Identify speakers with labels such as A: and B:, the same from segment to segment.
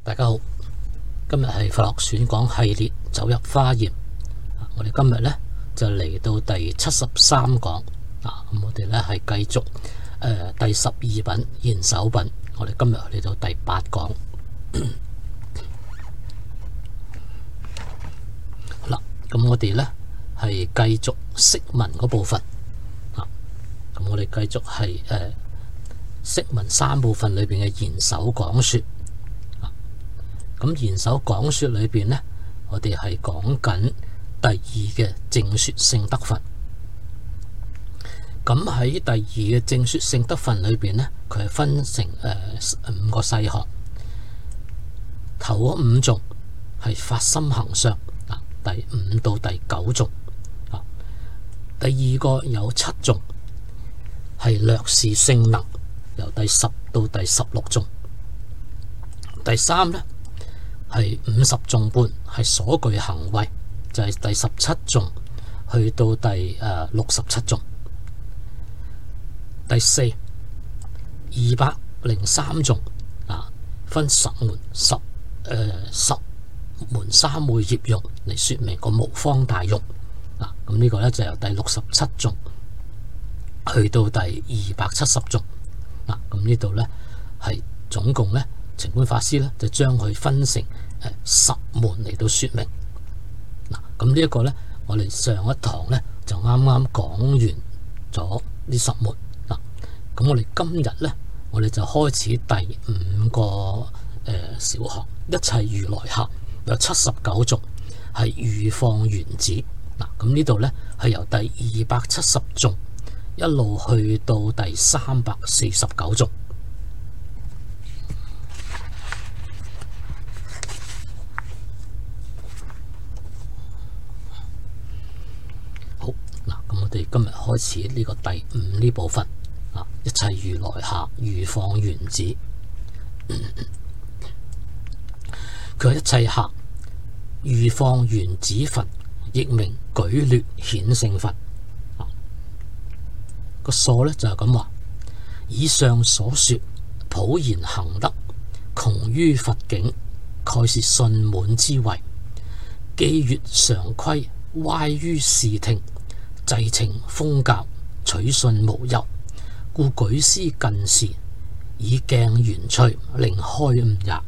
A: 大家好，今日係佛學選講系列走入華嚴。我哋今日呢就嚟到第73講啊。咁我哋呢係繼續第12品賢首品，我哋今日嚟到第8講。好啦，咁我哋呢係繼續釋文嗰部分啊。咁我哋繼續係釋文3部分裏邊嘅賢首講說。咁賢首講說裏邊呢，我哋係講緊第2嘅正說聖德分。咁喺第2嘅正說聖德分裏邊呢，佢係分成5個細項。頭嗰5種係發心行相，第5到第9種。第2個有7種係略示聖能，由第10到第16種。第3呢係50種半，係所具行位，就係第17種去到第67種。第4 203種分十門3會業用嚟說明個無方大用。咁呢個呢就由第67種去到第270種。咁呢度呢係總共呢，澄觀法師呢就將佢分成10門嚟到說明。咁呢一個呢，我哋上一堂呢就啱啱講完咗呢10門。咁我哋今日呢，我哋就開始第5個小項，一切如來客有79種，係如放緣子。咁呢度呢係由第270種一路去到第349種。好，咁我哋今日開始呢個第5呢部分。一切如來客如放緣子。佢話一切客如放緣子佛，亦名舉劣顯聖佛。個疏呢就係咁話，以上所說普賢行德，窮於佛境，蓋是信滿之位。既越常規，歪於視聽，滯情風教，取信無由。故舉師近時，以鏡圓趣，令開悟也。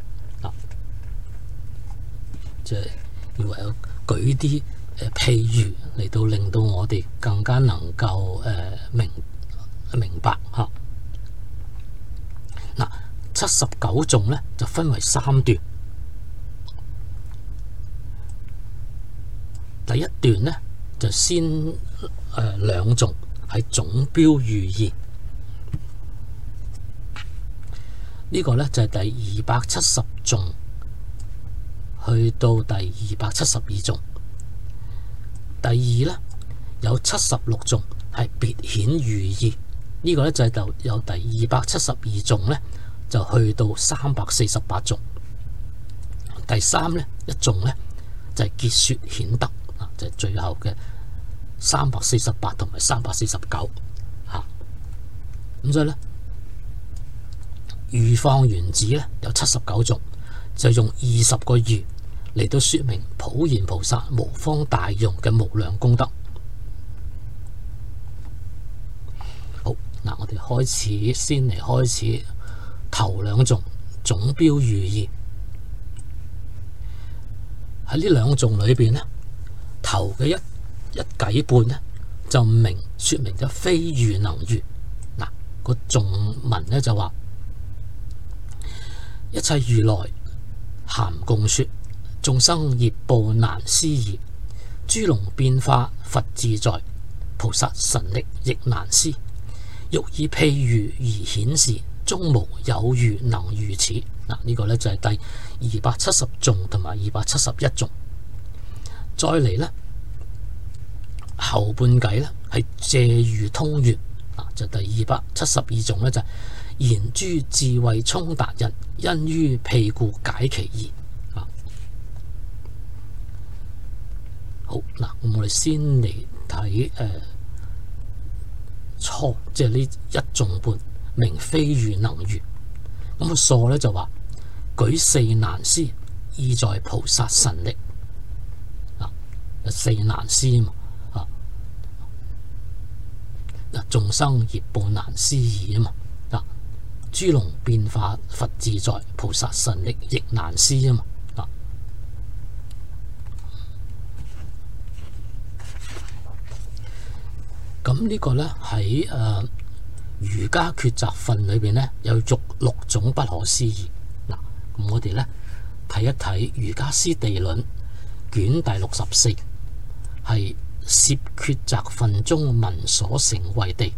A: 即係要唯有舉啲譬喻嚟到令到我哋更加能夠明白吓。79種呢就分為3段。第一段呢就先2種係總標寓意。呢個呢就係第270種去到第272種。第2呢有76種係別顯寓意。呢個呢就係有第272種呢就去到348種。第3呢一種呢就係結說顯德，就係最後嘅348同埋349。咁所以呢如放緣子呢有79種，就用20個如嚟到說明普賢菩薩無方大用嘅無量功德。好，我哋先嚟開始頭2種總標寓意。喺呢2種裏邊呢，頭嘅一偈半呢就說明咗非喻能喻。個頌文呢就話，一切如來咸共說，眾生業報難思議。諸龍變化佛自在，菩薩神力亦難思。欲以譬喻而顯示，終無有如能如此。呢個呢就係第270種同埋271種。再嚟呢，後半偈呢係借喻通圓。就第272種呢就係言諸智慧聰達人，因於譬故解其疑。好，咁我哋先嚟睇初，即係呢1種半名非喻能喻。咁個疏呢就話， 舉四難師，意在菩薩神力。四難師嘛，眾生業報難思議啊嘛。諸龍變化佛自在，菩薩神力亦難思啊嘛。咁呢個呢，喺瑜伽抉擇分裏邊呢，有六種不可思議。咁我哋呢，睇一睇瑜伽師地論卷第64，係攝抉擇分中文所成謂地。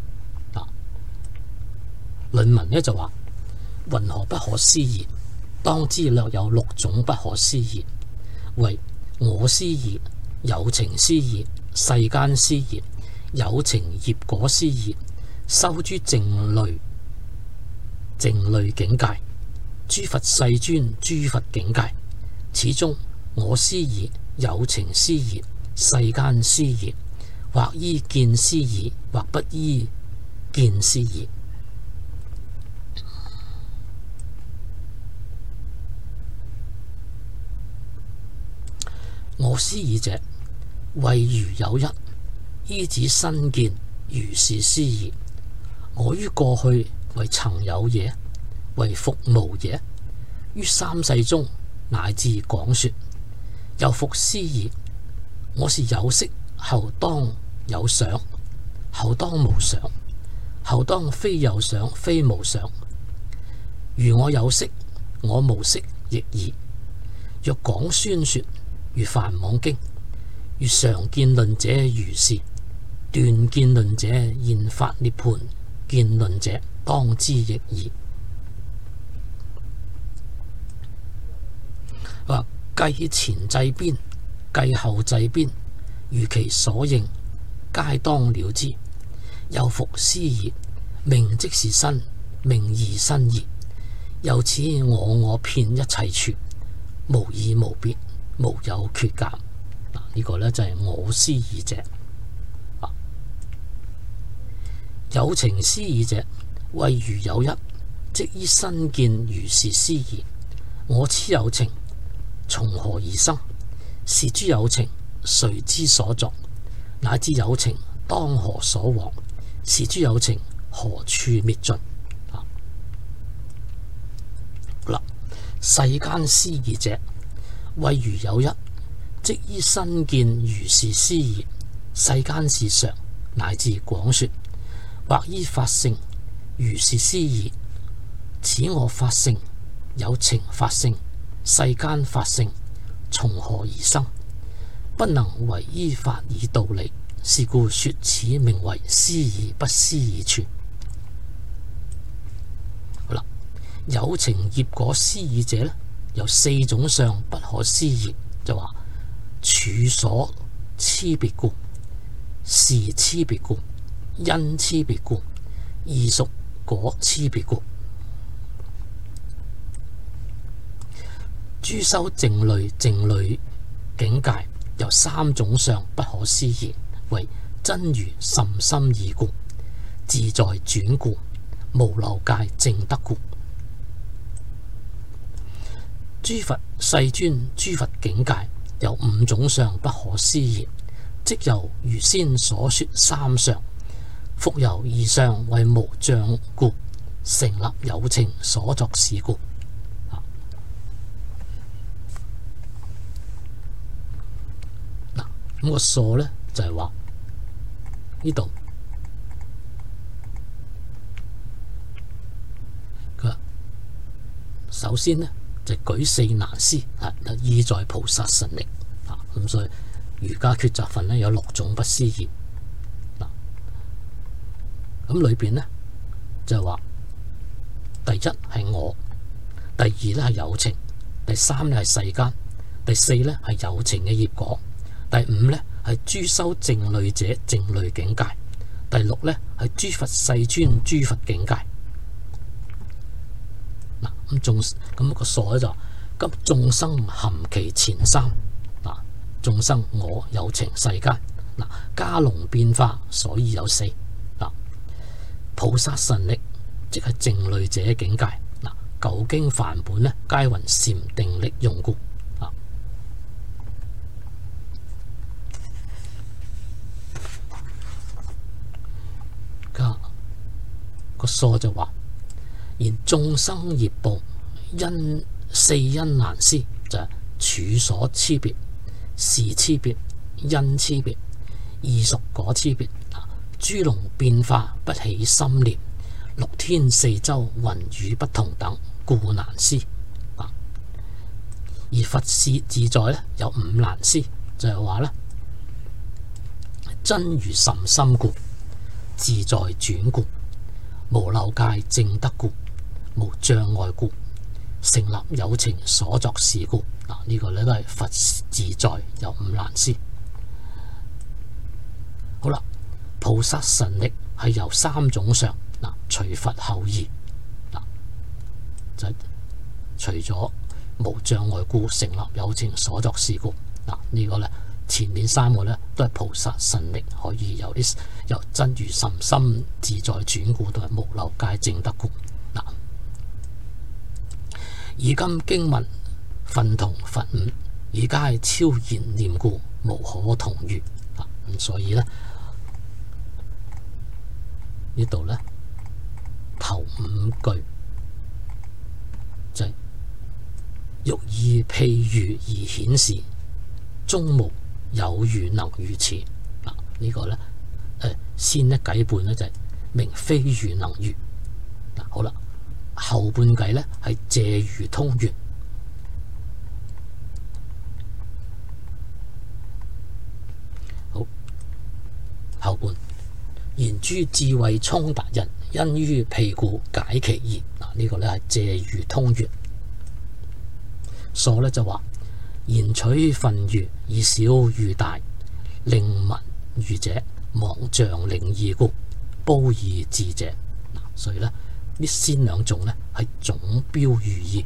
A: 論文呢就話：云何不可思議？當知略有六種不可思議，為我思議、有情思議、世間思議、有情業果思議、修諸靜慮境界、諸佛世尊諸佛境界。此中我思議、有情思議、世間思議，或依見思議，或不依見思議。我思議者，謂如有一，依止身見，如是思議。我於過去為曾有耶？為復無耶？於三世中乃至廣說，又復思議。我是有色，後當有想，後當無想，後當非有想非無想。如我有色，我無色亦爾。若廣宣說，如梵網經，如常見論者如是，斷見論者現法涅槃見論者，當知亦爾。或計前際邊，計後際邊，如其所應，皆當了知。又復思議，名即是身，名異身異。由此我遍一切處，無異無別，無有缺減。呢個呢就係我思議者。有情思議者，謂如有一，即依身見如是思議。我痴有情，從何而生？是諸有情，誰之所作？乃至有情當何所往？是諸有情何處滅盡？世間思議者，謂如有一，即依身見如是思議。世間事常，乃至廣說，或依法性如是思議。此我法性，有情法性，世間法性，從何而生？不能為依法以道理，是故說此名為思議不思議處。好啦，有情業果思議者呢，有四種相不可思議，就話處所差別故，事差別故，因差別故，異熟果差別故。諸修靜慮境界，有三種相不可思議，為真如甚深義故，自在轉故，無漏界證得故。諸佛世尊諸佛境界，有五種相不可思議，即由如先所說三相，復由二相為無障故，成立有情所作事故。咁個數呢，就係話呢度佢話首先呢，就舉四難師，意在菩薩神力。咁所以瑜伽抉擇分呢，有六種不思議。咁裏邊呢，就係話第一係我，第二呢係有情，第三呢係世間，第四呢係有情嘅業果。第五呢係諸修靜慮者靜慮境界，第六呢係諸佛世尊諸佛境界。咁個數咧就咁眾生含其前三，眾生我有情世間，加龍變化，所以有四。菩薩神力即係靜慮者境界， 舊經梵本呢，皆云禪定力用故。個疏就話，然眾生業報四因難思，就係處所差別、事差別、因差別、異熟果差別，諸龍變化不起心念，六天四洲雲雨不同等，故難思。而佛事自在呢，有五難思，就係話呢，真如甚深故，自在轉故，無漏界正得故，無障礙故，成立有情所作事故。呢個呢都係佛自在有五難思。好啦，菩薩神力係由三種相，隨佛後義，就除咗無障礙故，成立有情所作事故。呢個呢，前面三個呢都係菩薩神力可以由真如甚深自在轉故同埋無漏界正得故。以今經文分同佛五，而皆超然念故，無可同喻。咁所以呢，呢度呢頭五句就係欲以譬喻而顯示，中無有喻能如此。呢個呢，先一偈半呢就係名非喻能喻。好啦，後半偈呢係借喻通圓。好，後半言諸智慧聰達人，因於譬故解其疑。呢個呢係借喻通圓。疏呢就話，言取分喻，以小喻大，令聞喻者妄象領義故，褒義智者。所以呢，呢先兩種呢係總標喻義。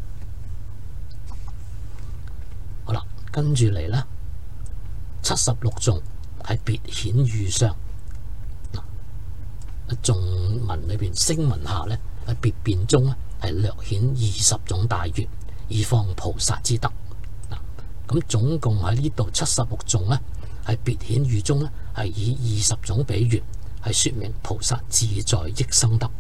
A: 好啦，跟住嚟呢76頌係別顯喻相。頌文裏邊聲聞下呢，喺別辯中呢係略顯20種大喻，以放菩薩之德。咁總共喺呢度76頌呢，喺別顯喻中呢係以20種比喻，係說明菩薩自在益生德。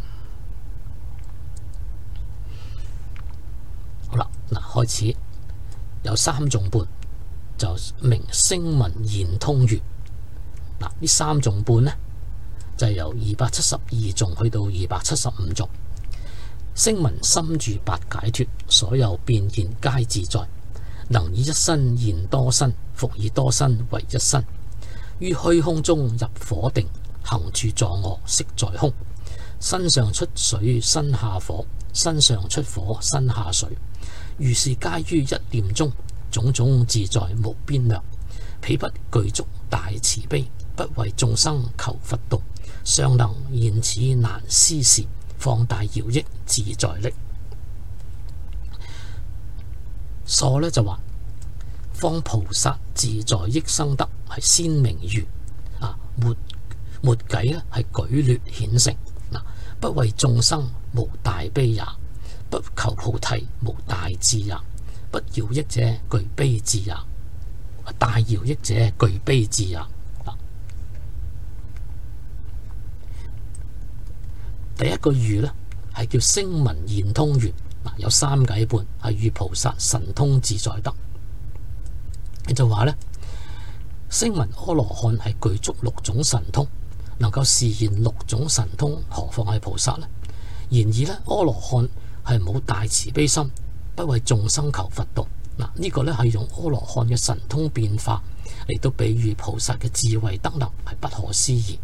A: 好啦，開始有三頌半，就明聲聞言通喻。呢三頌半呢，就係由272頌去到275頌。聲聞心住八解脫，所有變現皆自在，能以一身現多身，復以多身為一身，於虛空中入火定，行住坐臥悉在空，身上出水身下火，身上出火身下水，如是皆於一念中，種種自在無邊量，彼不具足大慈悲，不為眾生求佛道，尚能現此難思時，放大饒益自在力。疏呢就話，方菩薩自在益生德係先明喻，末偈咧係舉劣顯成。不為眾生無大悲也，不求菩提無大智也，不饒益者具悲智也，大饒益者具悲智也。第一個喻呢係叫聲聞言通喻，有三偈半係喻菩薩神通自在德。你就話呢，聲聞阿羅漢係具足6種神通，能夠示現6種神通，何況係菩薩呢？然而呢，阿羅漢係冇大慈悲心，不為眾生求佛道。呢個呢係用阿羅漢嘅神通變化嚟到比喻菩薩嘅智慧德能，係不可思議。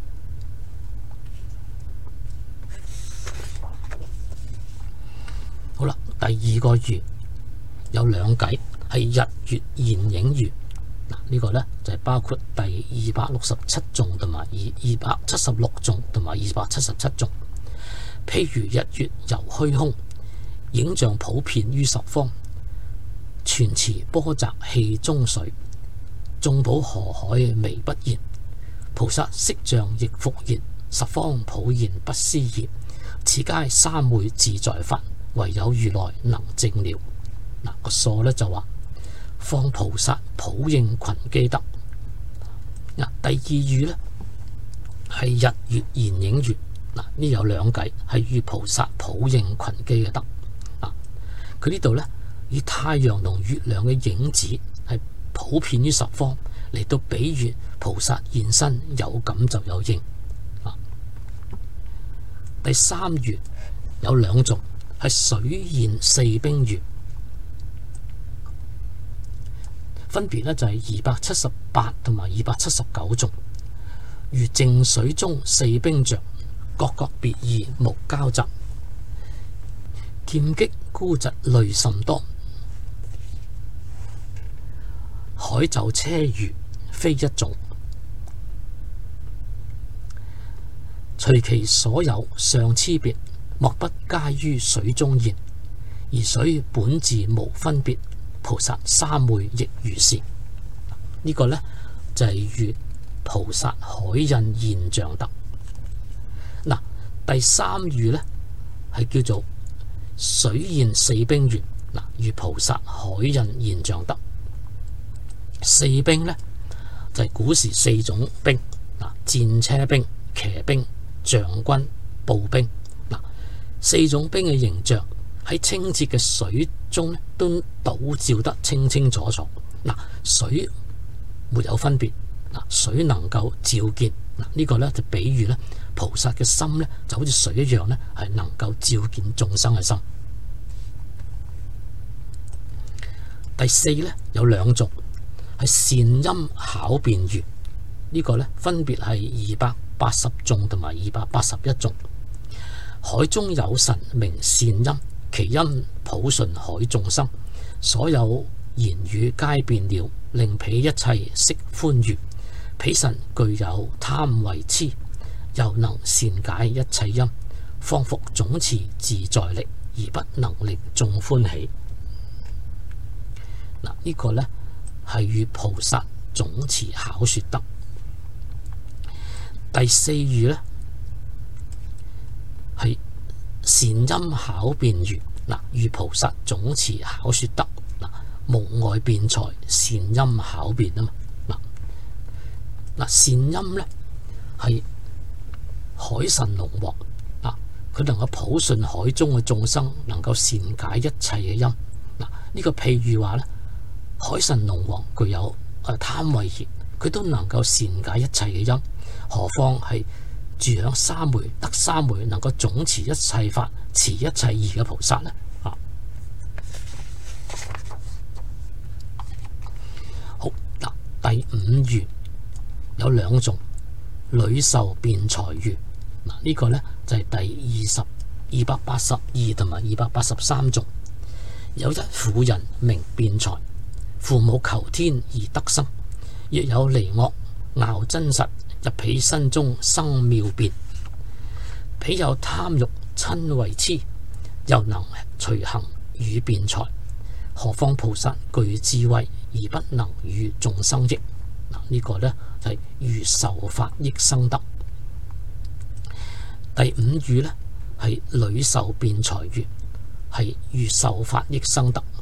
A: 好啦，第二個喻有兩偈係日月現影喻。呢個呢就係包括第267頌同埋276頌同埋277頌。譬如日月遊虛空，影像普遍於十方，泉池波澤氣中水，眾寶河海微不言，菩薩色像亦復現，十方普現不思議，此皆三昧自在法， 唯有如來能證了。嗱，個疏咧就話況菩薩普應群機德。嗱，第二語咧係日月現影月。嗱，呢有兩計係與菩薩普應群機嘅德。佢呢度咧以太陽同月亮嘅影子係普遍於十方嚟到比喻菩薩現身，有感就有應。第三語有兩種係水現四冰喻，分別咧就係278同埋279種。如靜水中四冰着，各各別異無交集，劍擊孤疾類甚多，海就車魚非一種，隨其所有相差別，莫不皆於水中現，而水本自無分別，菩薩三昧亦如是。呢個呢，就係與菩薩海印現象德。嗱，第三語呢，係叫做水現四冰喻。嗱，與菩薩海印現象德。四冰呢，就係古時四種兵，戰車兵、騎兵、將軍、步兵。四種兵嘅形象喺清澈嘅水中都倒照得清清楚楚。水沒有分別，水能夠照見。呢個呢，就比喻呢菩薩嘅心呢，就好似水一樣呢，係能夠照見眾生嘅心。第四呢，有兩種係善音巧辯喻，呢個呢，分別係280種同埋281種。海中有神名善音，其音普順海眾生，所有言語皆變了，令彼一切悉歡愉。彼神具有貪為痴，又能善解一切音，方復總持自在力，而不能令眾歡喜。呢個呢，係與菩薩總持巧說德。第四語呢，係善音巧辯喻。與菩薩總持巧說德，無礙辯才，善音巧辯啊嘛。善音呢，係海神龍王，佢能夠普順海中嘅眾生，能夠善解一切嘅音。呢個譬喻話呢，海神龍王具有貪為業，佢都能夠善解一切嘅音，何況係住響三昧得三昧，能夠總持一切法，持一切義嘅菩薩呢？好，第五語有兩種，女受辯才喻。呢個呢，就係第282同埋283種。有一婦人名辯才，父母求天而得生，若有離惡拗真實，入彼身中生妙辯。彼有貪欲親為痴，又能隨行與辯才，何況菩薩具智慧而不能與眾生益。呢個呢，就係如受法益生德。第五語呢，係女受辯才喻，係如受法益生德。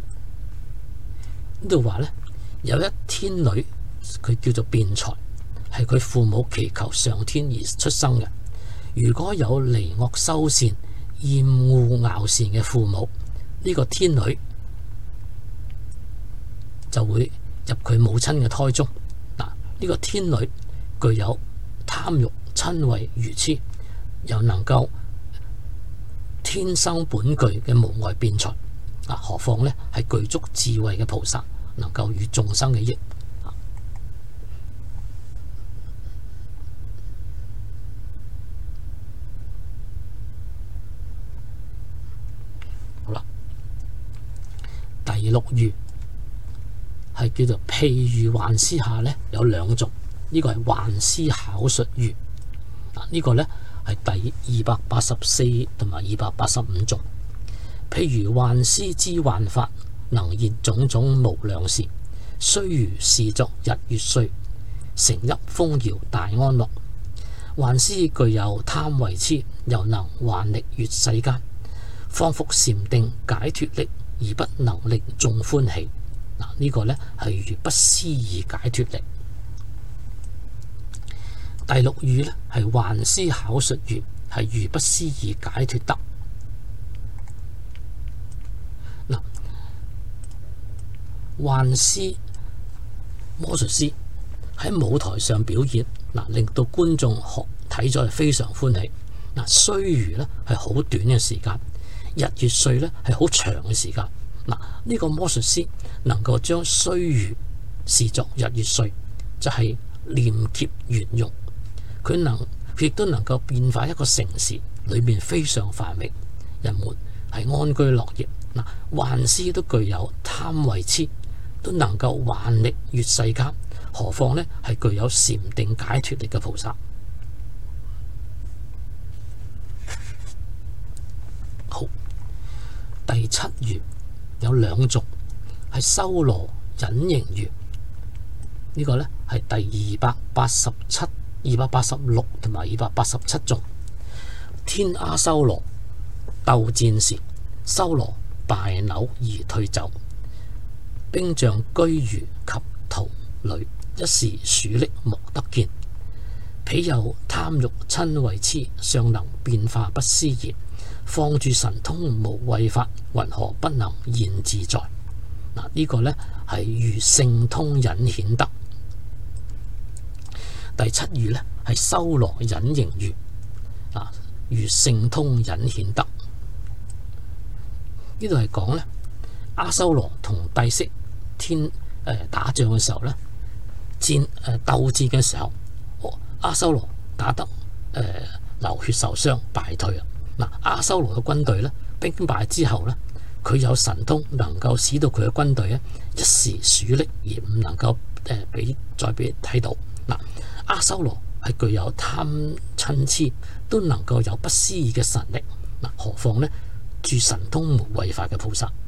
A: 呢度話呢，有一天女，佢叫做辯才，係佢父母祈求上天而出生嘅。如果有離惡修善、厭惡拗善嘅父母，呢個天女就會入佢母親嘅胎中。呢個天女具有貪欲親為愚痴，又能夠天生本具嘅無礙辯才。何況呢係具足智慧嘅菩薩，能夠與眾生嘅益。好啦，第六語係叫做譬喻幻師下呢，有兩種。呢個係幻師巧述喻。呢個呢係第284同埋285種。譬如幻師知幻法，能現種種無量事，雖如是作日月歲，成邑豐饒大安樂。幻師具有貪為痴，又能幻力越世間， 方復禪定解脫力，而不能令眾歡喜。嗱，呢個呢係如不思議解脫力。第六喻呢係幻思巧術喻，係如不思議解脫得。嗱，幻思魔術師喺舞台上表演，令到觀眾睇咗係非常歡喜。須臾呢係好短嘅時間，日月歲呢係好長嘅時間。呢個魔術師能夠將須臾視作日月歲，就係念劫圓融。佢亦都能夠變化一個城市裏面非常繁榮，人們係安居樂業。幻師都具有貪慧痴，都能夠幻力越世間，何況呢係具有禪定解脫力嘅菩薩。好，第七喻有兩種，係修羅隱形喻。呢個呢係第287、286同埋287種。天阿修羅鬥戰時，修羅敗扭而退走，兵將居如及途裏，一時鼠力莫得見。彼有貪欲瞋恚痴，尚能變化不思言。放住神通無畏法，云何不能現自在？呢個呢係如聖通隱顯德。第七喻呢係修羅隱形喻，如聖通隱顯德。呢度係講呢，阿修羅同帝釋天打仗嘅時候呢，鬥戰嘅時候，阿修羅打得流血受傷敗退啊！阿修羅嘅軍隊呢，兵敗之後呢，佢有神通能夠使到佢嘅軍隊呢一時鼠力而唔能夠再俾睇到。阿修羅係具有貪嗔痴，都能夠有不思議嘅神力。何況呢住神通無畏法嘅菩薩。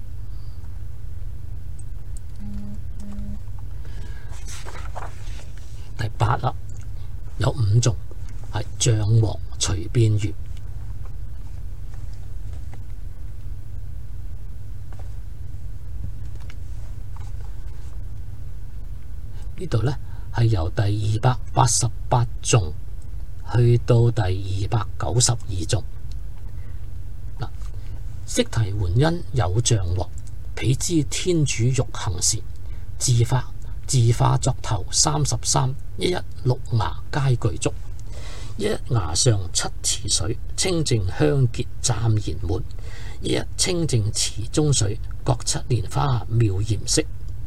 A: 第八啦，有五種係象王隨變喻。呢度呢係由第288種去到第292種。釋提桓因有象王，彼知天主欲行時，自化作頭33，一6牙皆具足，一牙上7池水，清淨香潔暫然滿，一清淨池中水，各7蓮花妙嚴飾。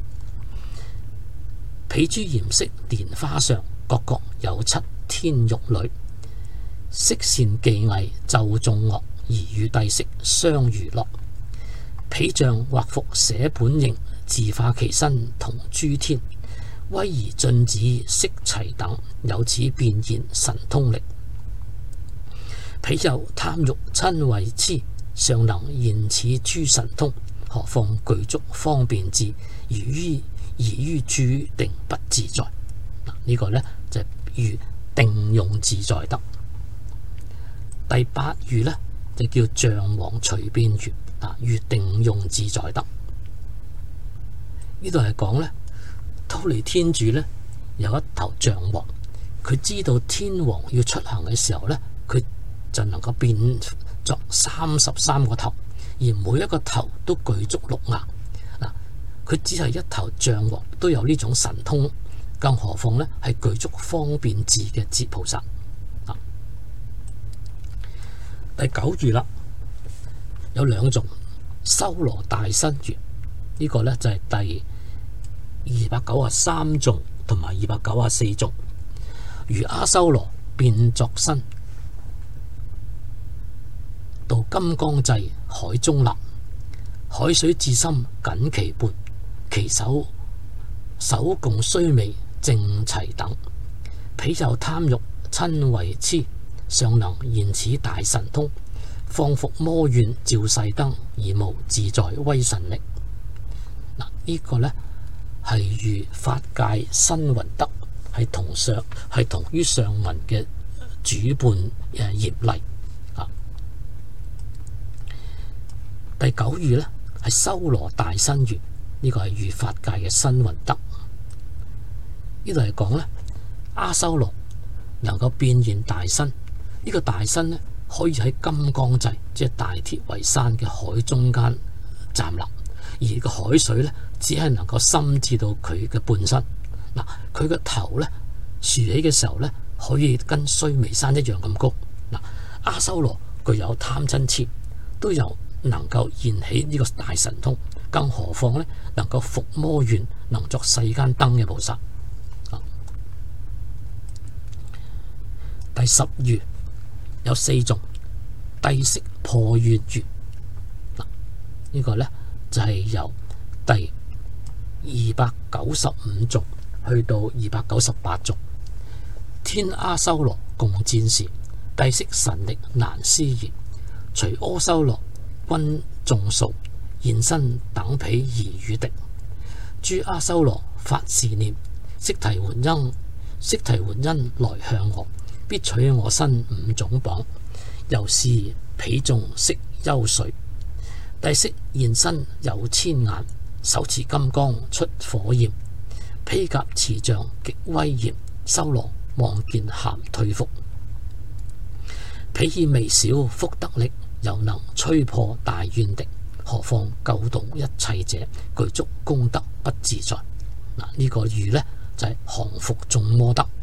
A: 彼諸嚴飾蓮花上，各有7天玉女，悉善技藝奏眾樂，而與帝釋相娛樂。彼像或復捨本形，自化其身同諸天，威儀進止悉齊等，有此變現神通力。彼有貪欲瞋恚痴，尚能現此諸神通，何況具足方便智，而於諸定不自在。呢個呢，就係如定用自在得。第八喻呢，就叫象王隨變喻，如定用自在得。呢度係講呢，忉利天主呢有一頭象王，佢知道天王要出行嘅時候呢，佢就能夠變作33個頭，而每一個頭都具足6牙。佢只係一頭象王都有呢種神通，更何況呢係具足方便智嘅智菩薩。第九喻啦，有兩種修羅大身喻。呢個呢就係第293種同埋294種。如阿修羅變作身，到金剛際海中立，海水至深僅其半，其手共須彌正齊等。彼有貪欲瞋恚痴，尚能現此大神通，放伏魔怨照世燈，而無自在威神力。呢個呢係如法界新雲德，係同於上文嘅主伴業力。 第九喻呢係修羅大身喻，呢個係喻法界嘅新雲德。呢度係講呢，阿修羅能夠變現大身，呢個大身呢可以喺金剛際，即係大鐵圍山嘅海中間站立，而個海水呢只係能夠深至到佢嘅半身。嗱，佢個頭呢豎起嘅時候呢，可以跟須彌山一樣咁高。嗱，阿修羅具有貪嗔癡，都有能夠現起呢個大神通，更何況呢能夠伏魔怨，能作世間燈嘅菩薩。第十喻有4種，帝釋破怨喻。呢個呢就係由第295種去到298種。天阿修羅共戰時，帝釋神力難思議，隨阿修羅軍眾數，現身等彼而與敵。諸阿修羅發是念：悉提桓因來向我，必取我身5種綁。由是彼眾悉憂髓。帝釋現身有千眼，手持金剛出火焰，披甲持杖極威嚴。修羅望見咸退伏。彼以微小福德力，又能摧破大怨敵，何況救度一切者，具足功德不自在。嗱，呢個喻呢就係降伏眾魔德。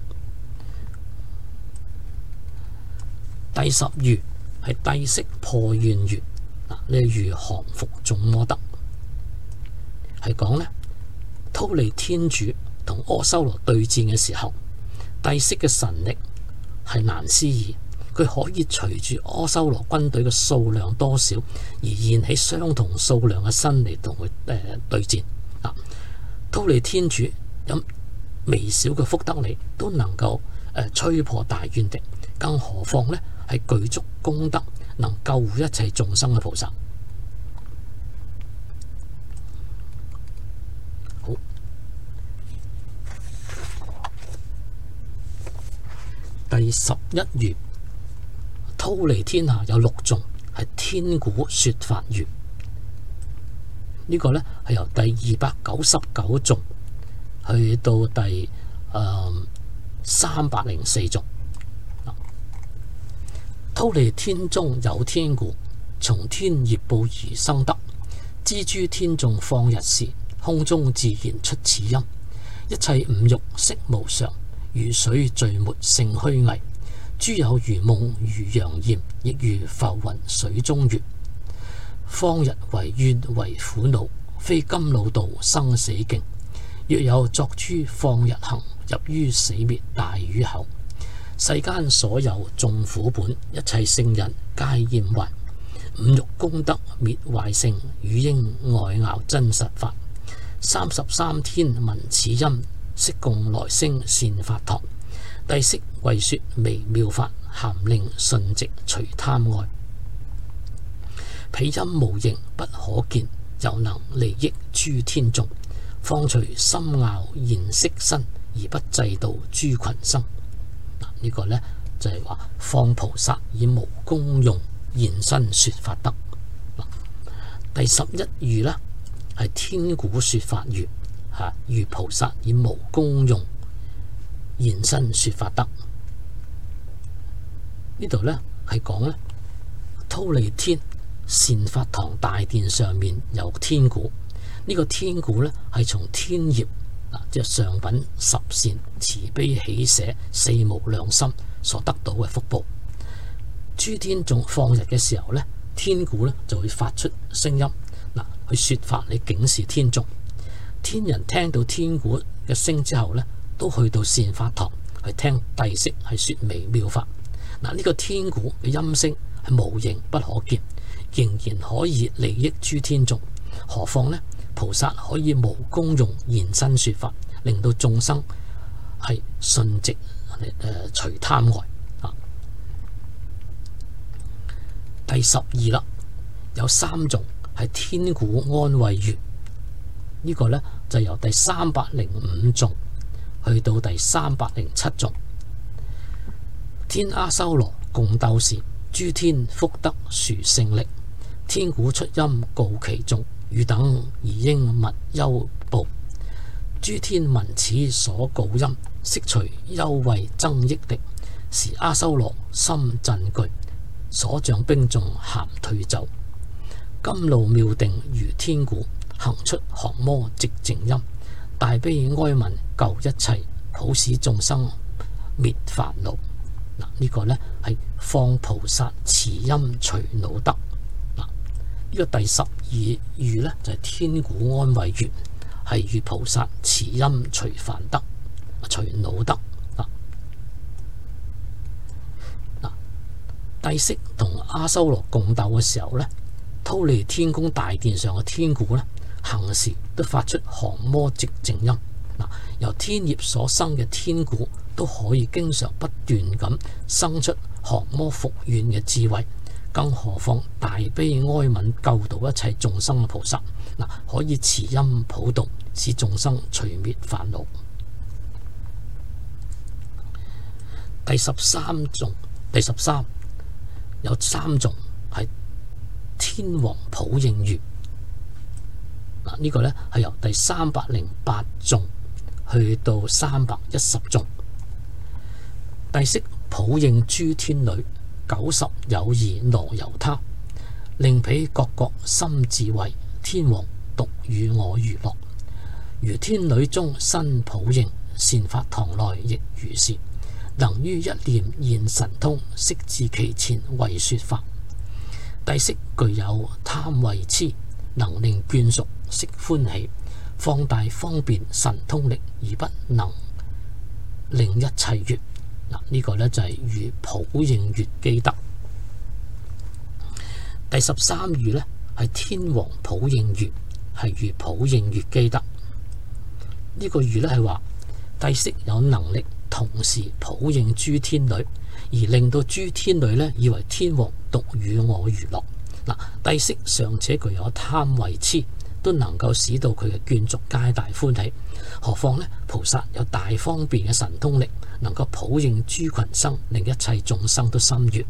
A: 第十喻係帝釋破怨喻。嗱，呢個喻降伏眾魔德，係講呢，忉利天主同阿修羅對戰嘅時候，帝釋嘅神力係難思議，佢可以隨住阿修羅軍隊嘅數量多少而現起相同數量嘅身嚟同佢對戰。忉利天主有微小嘅福德力都能夠摧破大怨敵，更何況呢係具足功德，能救護一切眾生嘅菩薩。好，第11喻，忉利天下有6種，係天鼓說法喻。呢個呢係由第299種去到第304種。忉利天中有天鼓，從天業報而生德。知諸天眾放日時，空中自然出此音。一切五欲悉無常，如水聚沒性虛偽。諸有如夢如陽焰，亦如浮雲水中月。放日為怨為苦惱，非甘惱道生死境。若有作諸放日行，入於死滅大雨口。世間所有眾苦本，一切聖人皆厭壞。五欲功德滅壞性，語應外咬真實法。33天聞此音，悉共來升善法堂。帝釋為說微妙法，咸令順直除貪愛。彼音無形不可見，又能利益諸天眾。放隨心樂現色身，而不制度諸群生。呢個呢，就係話放菩薩以無功用現身說法德。第11喻呢係天鼓說法喻，喻菩薩以無功用現身說法德。呢度呢係講呢，忉利天善法堂大殿上面有天鼓，呢個天鼓呢係從天業即係上品十善慈悲喜捨四無量心所得到嘅福報。諸天眾放日嘅時候呢，天鼓呢就會發出聲音，去說法嚟警示天眾。天人聽到天鼓嘅聲之後呢，都去到善法堂去聽帝釋係說微妙法。呢個天鼓嘅音聲係無形不可見，仍然可以利益諸天眾。何況呢？菩薩可以無功用現身說法，令到眾生係順直除貪愛。第12啦，有3種係天鼓安慰喻。呢個呢，就由第305種去到第307種。天阿修羅共鬥時，諸天福德殊勝力， 天鼓出音告其眾，汝等而應勿憂怖。諸天聞此所告音，悉隨憂畏增益力。時阿修羅心震懼，所將兵眾咸退走。甘露妙定如天鼓，行出降魔寂靜音。大悲哀憫救一切，普使眾生滅煩惱。嗱，呢個呢係放菩薩慈音除惱得。嗱，呢個第12喻呢就係天鼓安慰喻，係喻菩薩慈音除煩得、除惱得。帝釋同阿修羅共鬥嘅時候呢，忉利天宮大殿上嘅天鼓呢，行時都發出降魔寂靜音。由天業所生嘅天鼓都可以經常不斷咁生出降魔伏怨嘅智慧，更何況大悲哀憫救度一切眾生嘅菩薩，可以慈音普度，使眾生除滅煩惱。第13有3種係天王普應喻。呢個呢係由第308頌去到310頌。帝釋普應諸天女，90有異羅由他，令彼各各心智慧，天王獨與我娛樂。如天女中身普應，善法堂內亦如是。能於一念現神通，悉至其前為說法。帝釋具有貪慧痴，能令眷屬悉歡喜，放大方便神通力，而不能令一切悅。呢個呢就係喻普應悅基德。第13喻呢係天王普應喻，係喻普應悅基德。呢個喻呢係話帝釋有能力同時普應諸天女，而令到諸天女呢以為天王獨與我娛樂。帝釋尚且具有貪慧痴，都能夠使到佢嘅眷屬皆大歡喜，何況呢菩薩有大方便嘅神通力，能夠普應諸群生，令一切眾生都心悅。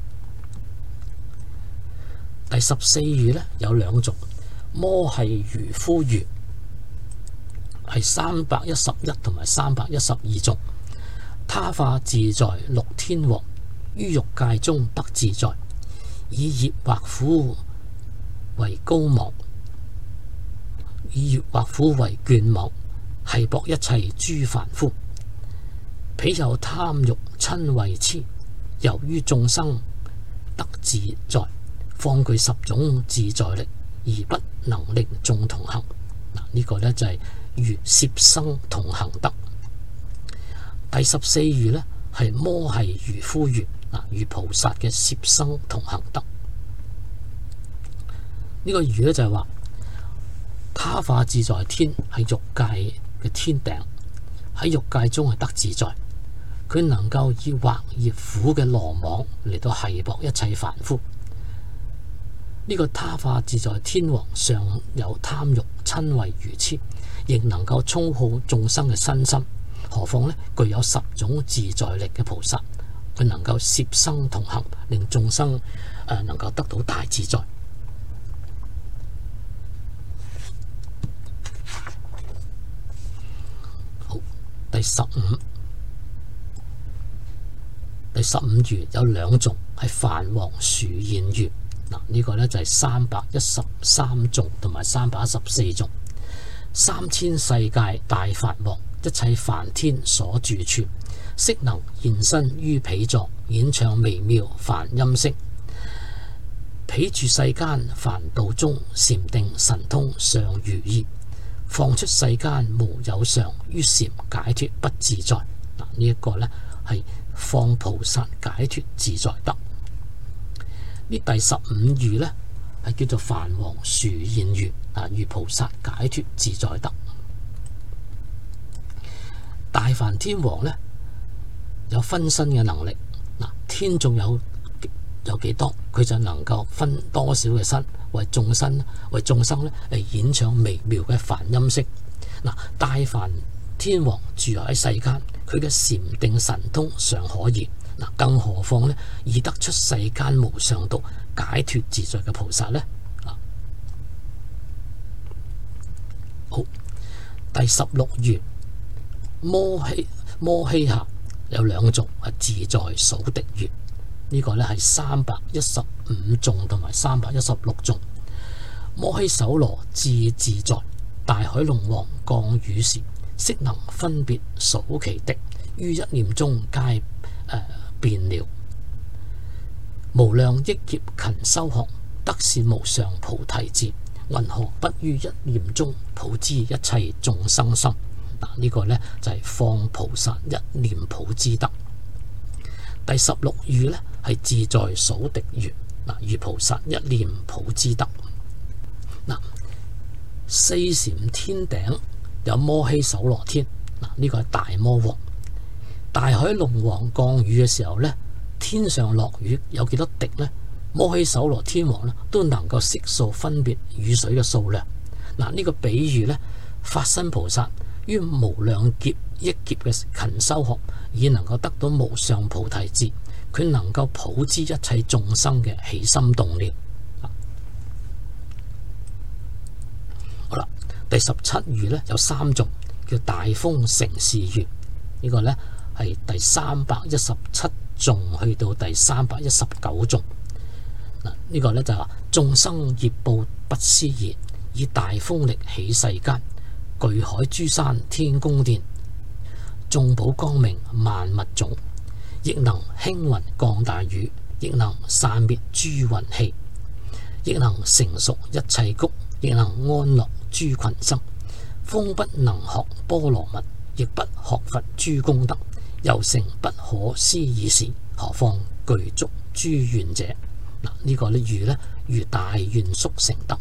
A: 第14喻呢有2種，摩繫愚夫喻，係311同埋312頌。他化自在六天王，於欲界中得自在，以業惑苦為高網，以業惑苦為眷網，繫縛一切諸凡夫。彼有貪欲瞋恚痴，由於眾生得自在，放具10種自在力，而不能令眾同行。呢個呢就係喻攝生同行得。第14喻呢係摩繫愚夫喻，喻菩薩嘅攝生同行得。呢個喻呢就係話，他化自在天係欲界嘅天頂，喺欲界中係得自在。佢能夠以惑業苦嘅羅網嚟到繫縛一切凡夫。呢個他化自在天王尚有貪欲瞋恚愚痴，亦能夠操控眾生嘅身心。何況呢具有10種自在力嘅菩薩，佢能夠攝生同行，令眾生能夠得到大自在。好，第15喻有2種，係梵王殊現喻。呢個呢就係313頌同埋314頌。3000世界大梵王，一切梵天所住處，悉能現身於彼座，演唱微妙梵音聲。彼住世間梵道中，禪定神通尚如意，放出世間無有常，於禪解脫不自在。呢一個呢係放菩薩解脫自在得。呢第15喻呢係叫做梵王殊現喻，喻菩薩解脫自在得。大梵天王呢有分身嘅能力，天眾有幾多，佢就能夠分多少嘅身為眾生呢嚟演唱微妙嘅梵音聲。大梵天王住喺世間，佢嘅禪定神通尚可言，更何況呢已得出世間無上道解脫自在嘅菩薩呢？ 好，第16喻摩希下有兩頌係自在數敵月，呢個咧係315頌同埋316頌。摩希首羅自在，大海龍王降雨時，悉能分別數其敵，於一念中皆變了。無量億劫勤修學，得是無上菩提智，云何不於一念中普知一切眾生心？呢個呢就係放菩薩一念普知德。第16喻呢係自在數敵月，如菩薩一念普知德。四禪天頂有摩希首羅天，呢個係大魔王。大海龍王降雨嘅時候呢，天上落雨有幾多滴呢？摩希首羅天王呢都能夠悉數分別雨水嘅數量。呢個比喻呢，法身菩薩於無量劫億劫嘅勤修學，已能夠得到無上菩提智，佢能夠普知一切眾生嘅起心動念。好啦，第17喻呢有3頌，叫大風成事喻，呢個呢係第317頌去到第319頌。呢個呢就話眾生業報不思議，以大風力起世間，巨海諸山天宮殿，眾寶光明萬物種，亦能輕雲降大雨，亦能散滅諸雲氣，亦能成熟一切谷，亦能安樂諸群生。風不能學波羅蜜，亦不學佛諸功德，又成不可思議事，何況具足諸願者？呢個喻呢如大願速成德。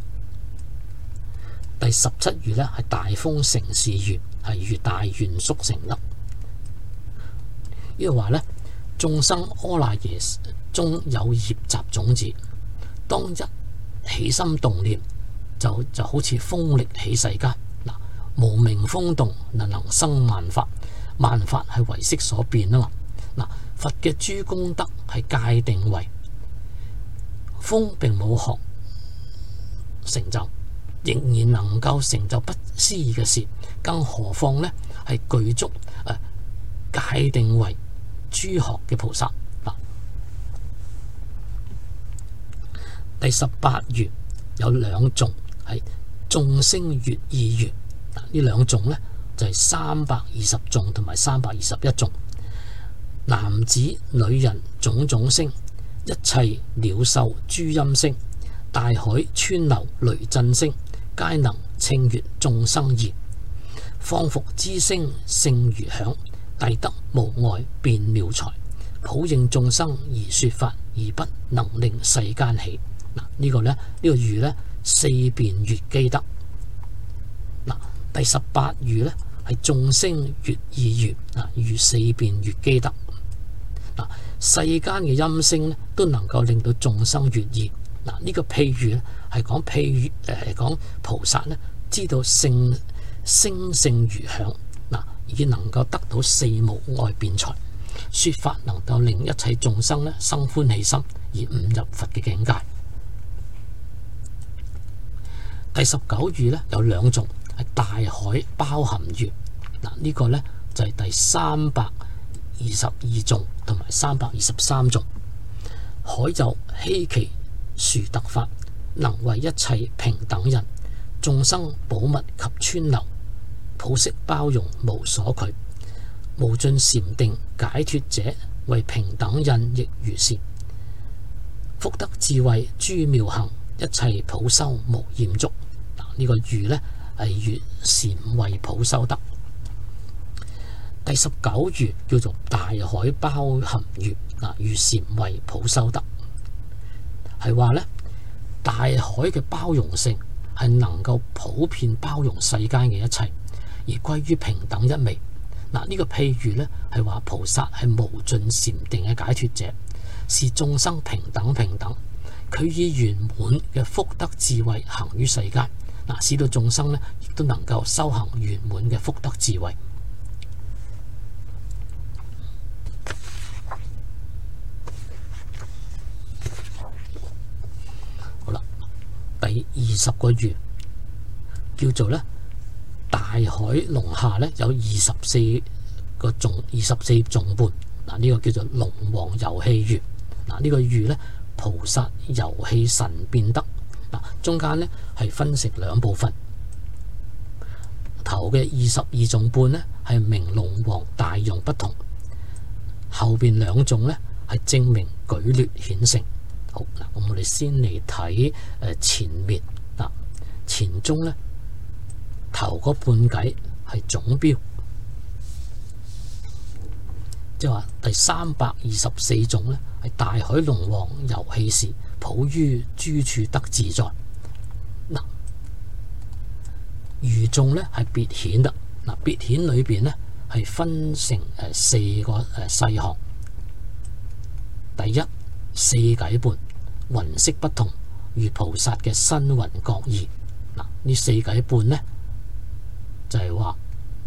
A: 第17喻呢係大風成事喻，係如大願速成德。呢個話呢，眾生阿賴耶中有業集種子，當一起心動念，就好似風力起世間。無明風動，能生萬法，萬法係唯識所變啊嘛。佛嘅諸功德係界定為風，並冇學成就，仍然能夠成就不思議嘅事，更何況呢係具足界定為諸學嘅菩薩。第18喻有兩頌係眾聲悅意喻，呢兩頌呢就係320頌同埋321頌。男子女人種種聲，一切鳥獸諸音聲，大海川流雷震聲，皆能稱悅眾生意。放伏之聲勝如響，逮得無礙變妙才，普應眾生而說法，而不能令世間起。呢個喻呢四遍悅機德。第18喻呢係眾聲悅意喻，如四遍悅機德。世間嘅音聲都能夠令到眾生悅意。呢個譬喻咧係講菩薩咧知道聲勝如響，已能夠得到四無礙辯才，說法能夠令一切眾生咧生歡喜心而悟入佛嘅境界。第19喻咧有兩頌係大海包含喻，呢個咧就係第322頌同埋323頌。海有希奇殊特法，能為一切平等人，眾生寶物及川流，普悉包容無所懼，無盡禪定解脫者，為平等人亦如是。福德智慧諸妙行，一切普修無厭足。呢個喻呢係如禪慧普修德。第19喻叫做大海包含喻，如禪慧普修德，係話呢大海嘅包容性係能夠普遍包容世間嘅一切，而歸於平等一味。呢個譬喻呢係話菩薩係無盡禪定嘅解脫者，是眾生平等，佢以圓滿嘅福德智慧行於世間，使到眾生呢亦都能夠修行圓滿嘅福德智慧。好啦，第20個喻， 叫做咧大海龍蝦咧有24個種24種半。嗱，呢個叫做龍王遊戲魚。嗱，呢個魚咧菩薩遊戲神變德。嗱，中間咧係分成兩部分。頭嘅22種半咧係明龍王大用不同，後邊兩種咧係證明舉劣顯勝。好嗱，咁我哋先嚟睇前面嗱，前中咧頭嗰半計係總標，即係話第324種咧係大海龍王遊戲時，普於諸處得自在。嗱，餘眾咧係別顯啦。嗱，別顯裏邊咧係分成4個細項。第一，四計半，雲色不同，如菩薩嘅身雲各異。嗱，呢四計半咧就係話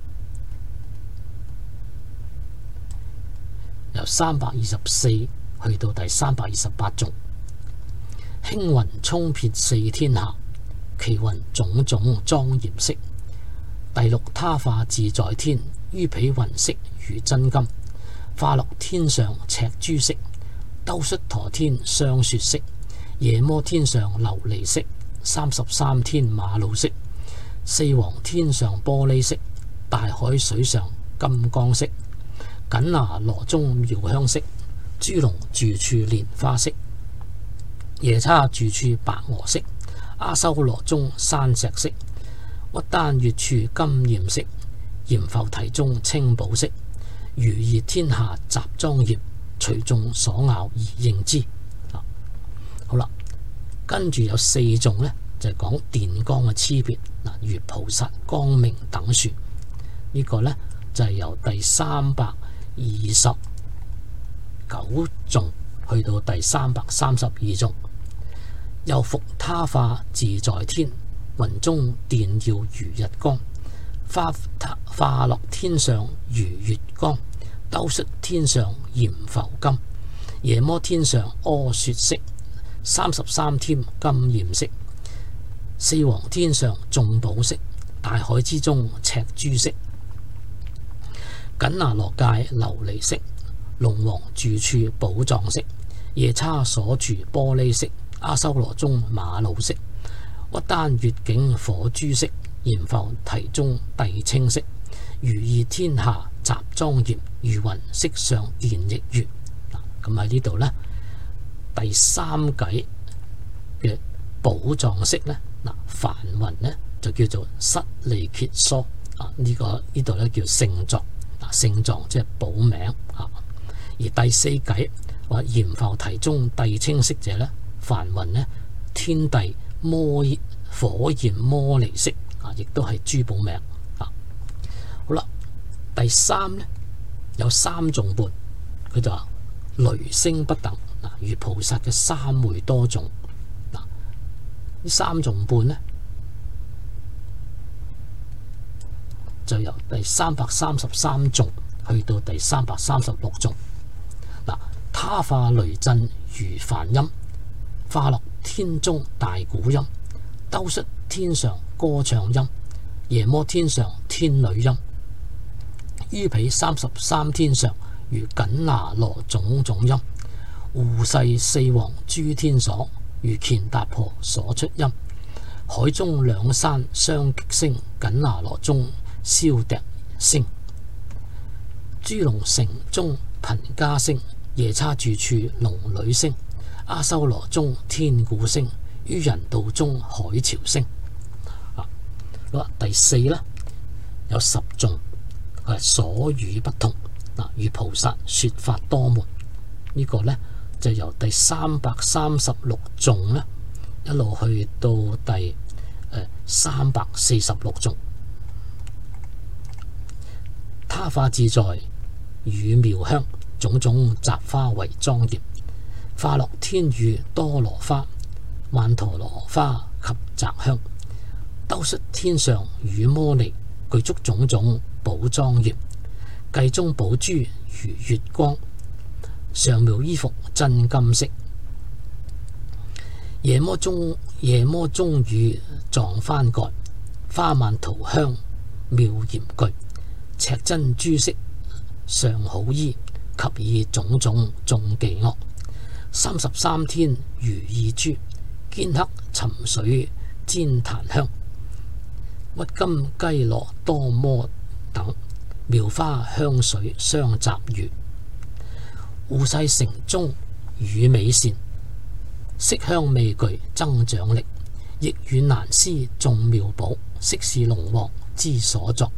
A: 由324去到第328種。輕雲衝遍四天下，其雲種種莊嚴色。第六，他化自在天，於彼雲色如真金。化落天上赤珠色，兜率陀天霜雪色。夜摩天上琉璃色，33天瑪瑙色。四王天上玻璃色，大海水上金剛色。緊拿羅中妙香色，豬籠住處蓮花色。夜叉住處白鵝色，阿修羅中山石色。鬱丹月處金焰色，閻浮提中青寶色。如熱天下集莊嚴，隨眾所咬而應之。好啦，跟住有4種呢，就係講電光嘅差別。嗱，如菩薩光明等說，呢、這個呢，就係由第329種去到第332種。又復他化自在天，雲中電耀如日光。化落天上如月光，兜率天上閻浮金。夜摩天上阿雪色，33天金焰色。四王天上眾寶色，大海之中赤珠色。緊拿羅界琉璃色，龍王住處寶藏色。夜叉所住玻璃色，阿修羅中瑪瑙色。鬱丹月境火珠色，閻浮提中帝青色。如熱天下集莊嚴，如雲色上現亦月。咁喺呢度呢，第3計嘅寶藏色呢，梵雲呢就叫做失利揭疏。呢度呢叫聖藏。聖藏即係寶名。而第4計話閻浮提中帝青色者呢，梵雲呢天帝火焰摩尼色，亦都係珠寶名。好啦，第3呢有3種半，佢就話雷聲不等。如菩薩嘅三昧多種。呢3種半呢，就由第333種去到第336種。他化雷震如梵音，化落天中大鼓音。兜率天上歌唱音，夜摩天上天女音。於彼33天上，如緊拿羅種種音。護世四王諸天所，如乾達婆所出音。海中兩山相擊聲，緊拿羅中簫笛聲。豬籠城中頻伽聲，夜叉住處龍女聲。阿修羅中天鼓聲，於人道中海潮聲。第4呢，有10種，佢係所語不同。如菩薩說法多門，呢、這個呢，就由第336種呢一路去到第346種。他化自在與妙香，種種雜花為莊嚴。化落天雨多羅花，曼陀羅花及雜香。兜率天上與摩尼，具足種種寶莊嚴。髻中寶珠如月光，上妙衣服真金色。夜摩中與藏幡蓋， 花蔓桃香妙嚴具，赤珍珠飾上好衣，及以種種眾伎樂。33天如意珠，肩刻沉水煎檀香。鬱金雞羅多摩等，妙花香水相雜遇。護世城中與美善，色香味具增長力。亦與難思眾妙寶，悉是龍王之所作。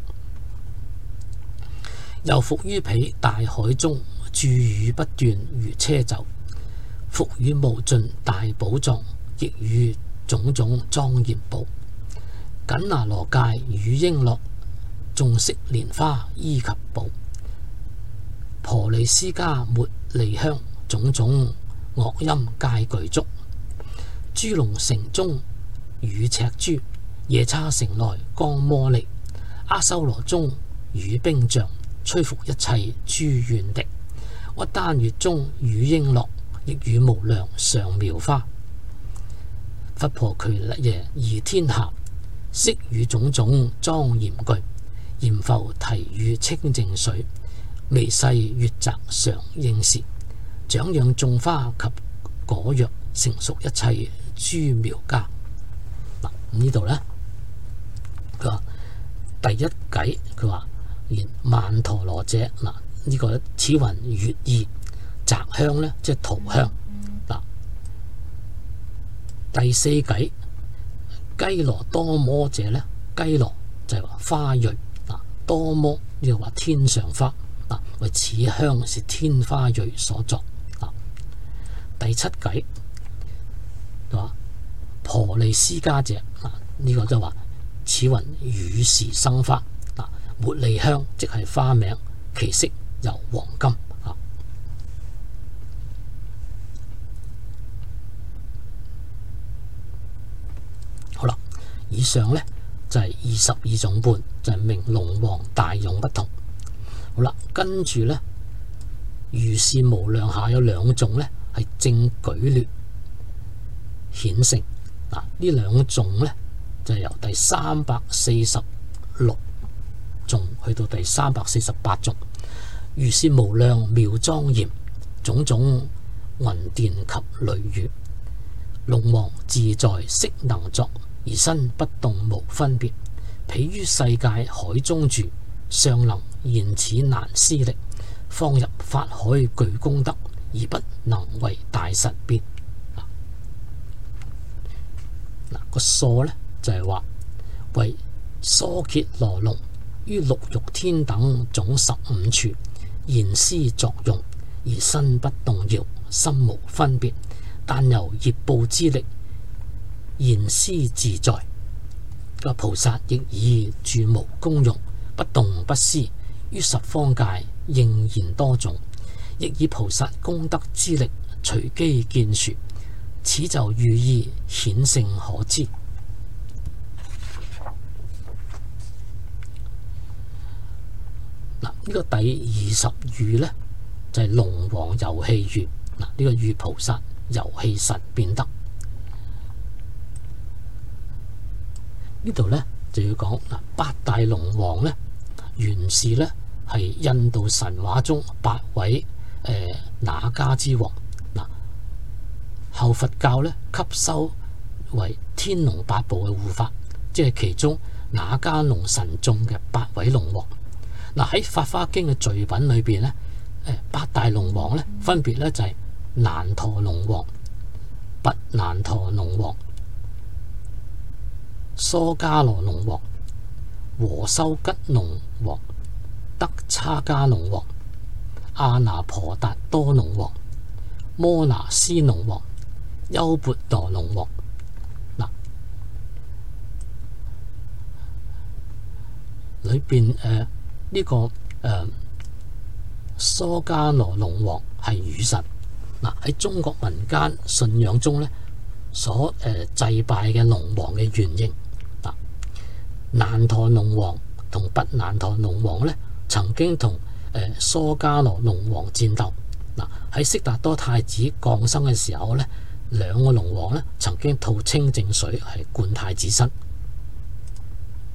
A: 又伏於彼大海中，注雨不斷如車走。伏雨無盡大寶藏，亦與種種莊嚴寶。緊拿羅戒與瓔珞，眾色蓮花衣及寶。婆利斯迦茉莉香，種種樂音皆具足。豬龍城中與赤珠，夜叉城內光摩利。阿修羅中與冰象，摧伏一切諸怨敵。鬱丹月中與瓔珞，亦與無量上妙花。佛婆衢耶儀天下，悉與種種莊嚴具。嚴浮提與清淨水，微細月澤常應時。長養種花及果藥，成熟一切諸苗家。呢度呢，佢話第一偈，佢話言曼陀羅者，嗱呢個此雲悅意，澤香呢即係桃香。嗱第四偈雞羅多摩者呢，雞羅就係話花蕊，嗱多摩呢個話天上花，嗱為此香是天花蕊所作。第七偈話婆利斯迦者，呢個就話此雲與時生花。茉莉香即係花名，其色由黃金。好啦，以上呢就係22種半，就係明龍王大用不同。好啦，跟住呢如是無量下有兩種呢係正舉劣顯成。呢兩種呢，就係由第346頌去到第348頌。如是無量妙莊嚴，種種雲電及雷雨。龍王自在悉能作，而身不動無分別。彼於世界海中住，尚能現此難思力。方入法海具功德，而不能為大神變。個疏呢就係話為疏羯羅龍於六欲天等總15處現施作用，而身不動搖，心無分別，但由業報之力現施自在。個菩薩亦以住無功用，不動不思，於十方界應現多種，亦以菩薩功德之力隨機見殊。此就寓意顯性可知。呢個第20喻呢，就係龍王遊戲喻。呢個喻菩薩遊戲神變德。呢度呢，就要講八大龍王呢，原是呢係印度神話中8位那迦之王。後佛教呢，吸收為天龍八部嘅護法，即係其中那迦龍神眾嘅8位龍王。喺《法華經》嘅序品裏邊呢，八大龍王呢，分別呢就係難陀龍王、跋難陀龍王、疏迦羅龍王、和修吉龍王、德叉迦龍王、阿那婆達多龍王、摩那斯龍王、優鉢陀龍王。裏邊呢個疏迦羅龍王係雨神。喺中國民間信仰中呢，所祭拜嘅龍王嘅原型。難陀龍王同跋難陀龍王呢，曾經同疏迦羅龍王戰鬥。喺悉達多太子降生嘅時候呢，兩個龍王呢曾經吐清淨水係灌太子身。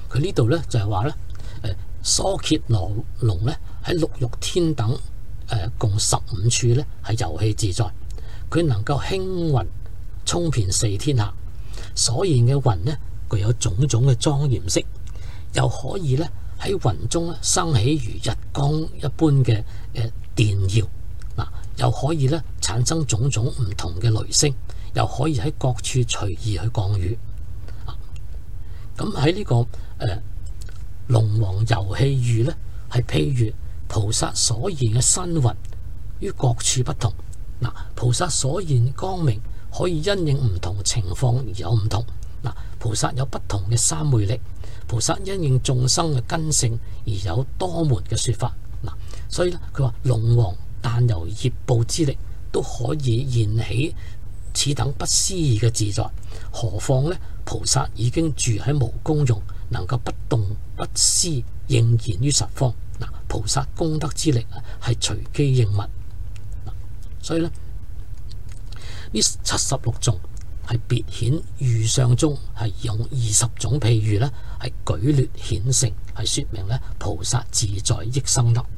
A: 佢呢度咧就係話咧，疏羯羅龍咧喺六欲天等共15處咧係遊戲自在，佢能夠輕雲充遍四天下，所現嘅雲咧具有種種嘅莊嚴色，又可以咧喺雲中咧生起如日光一般嘅電耀，又可以咧產生種種唔同嘅雷聲，又可以喺各處隨意去降雨。咁喺呢個龍王遊戲喻咧，係譬如菩薩所現嘅身雲於各處不同。菩薩所現光明可以因應唔同情況而有唔同。菩薩有不同嘅三昧力，菩薩因應眾生嘅根性而有多門嘅說法。所以咧，佢話龍王但由業報之力都可以現起此等不思議嘅自在，何況呢？菩薩已經住喺無功用，能夠不動不思應現於十方。菩薩功德之力係隨機應物。所以呢，呢76頌係別顯喻相中係用20種譬喻呢係舉劣顯勝，係說明呢菩薩自在益生得。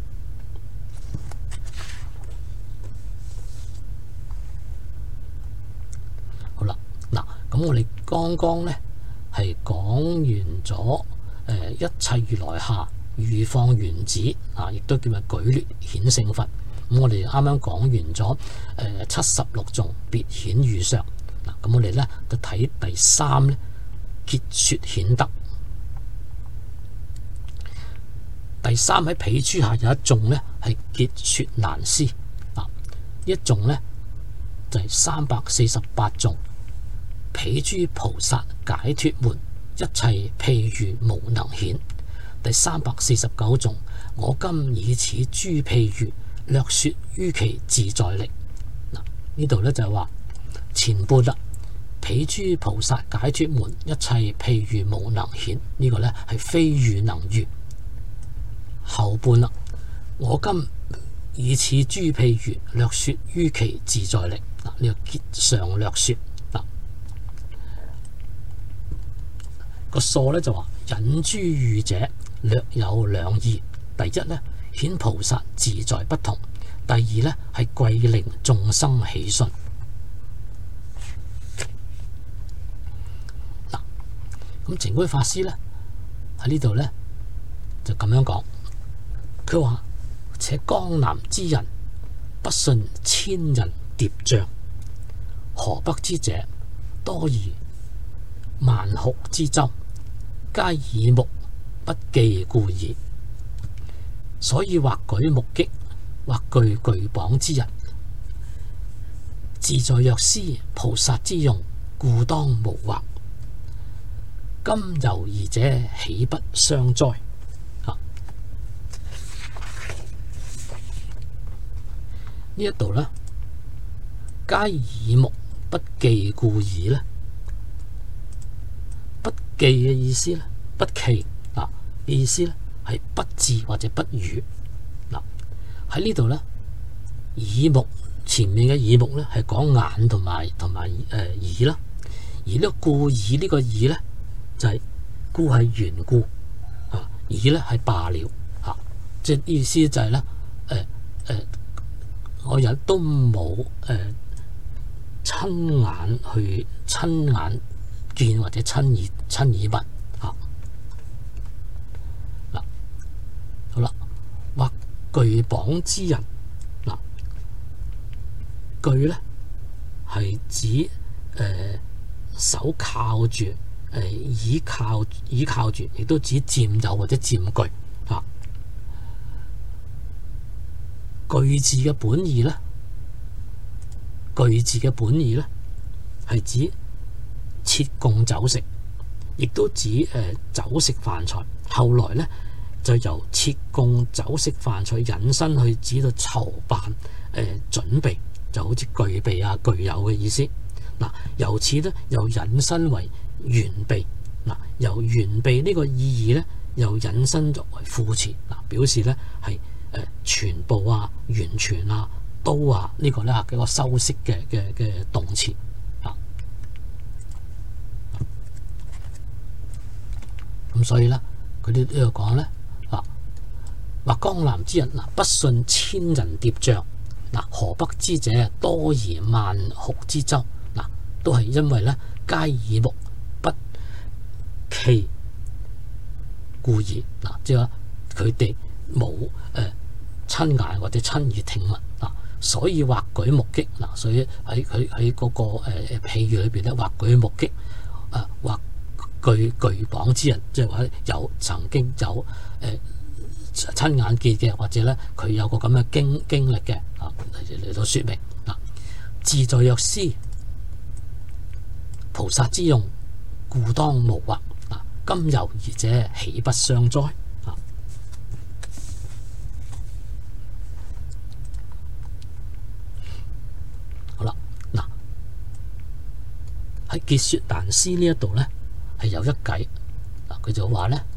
A: 好啦，咁我哋剛剛呢係講完咗一切如來下如放緣子亦都叫做舉劣顯勝佛。咁我哋啱啱講完咗76頌別顯喻相。咁我哋呢就睇第3呢結說顯德。第3喺彼諸下有一頌呢係結說難思。呢一頌呢就係348頌。彼諸菩薩解脫門，一切譬喻無能顯。第349頌，我今以此諸譬喻，略說於其自在力。呢度咧就係話前半啦，彼諸菩薩解脫門，一切譬喻無能顯。呢、這個咧係非喻能喻。後半啦，我今以此諸譬喻，略說於其自在力。呢、這個結上略說。個疏咧就話引諸喻者略有兩義。第一咧顯菩薩自在不同，第二咧係貴令眾生喜信。咁淨觀法師咧喺呢度咧就咁樣講，佢話且江南之人不信千人疊像，河北之者多疑萬學之舟，皆耳目不記故矣。所以或舉目擊，或具綁之人，自在若思菩薩之用，故當無惑。今猶疑者，豈不相哉？呢一度呢，皆耳目不記故矣呢，不記嘅意思呢，不記意思呢係不智或者不語。喺呢度呢，耳目前面嘅耳目呢係講眼同埋耳啦，而呢個故耳呢個耳呢就係故係緣故，耳呢係罷了，即係意思就係呢，我人都冇親眼見或者親耳聞。好啦，或具綁之人，具咧係指手靠住，倚靠住，亦都指佔有或者佔據。具字嘅本義咧，具字嘅本義咧係指設供酒食，亦都指酒食飯財。後來咧就由設供酒食飯財引申去指到籌辦準備，就好似具備具有嘅意思。由此咧又引申為完備。由完備呢個意義咧又引申作為副詞，表示咧係全部完全都呢個咧係一個修飾嘅動詞。 咁所以咧，佢哋呢度講咧話江南之人不信千人疊嶂，河北之者多疑萬斛之舟，都係因為咧皆耳目不窺故矣。即係話佢哋冇親眼或者親耳聽聞，所以畫舉目擊。所以喺嗰個譬喻裏邊咧，畫舉目擊畫具榜之人，即係話有曾經有親眼見嘅，或者咧佢有個咁嘅經歷嘅嚟到說明。自在若斯，菩薩之用，故當無惑。今猶疑者，豈不傷哉？好啦，喺結說難師呢一度咧，係有一計。佢就話咧，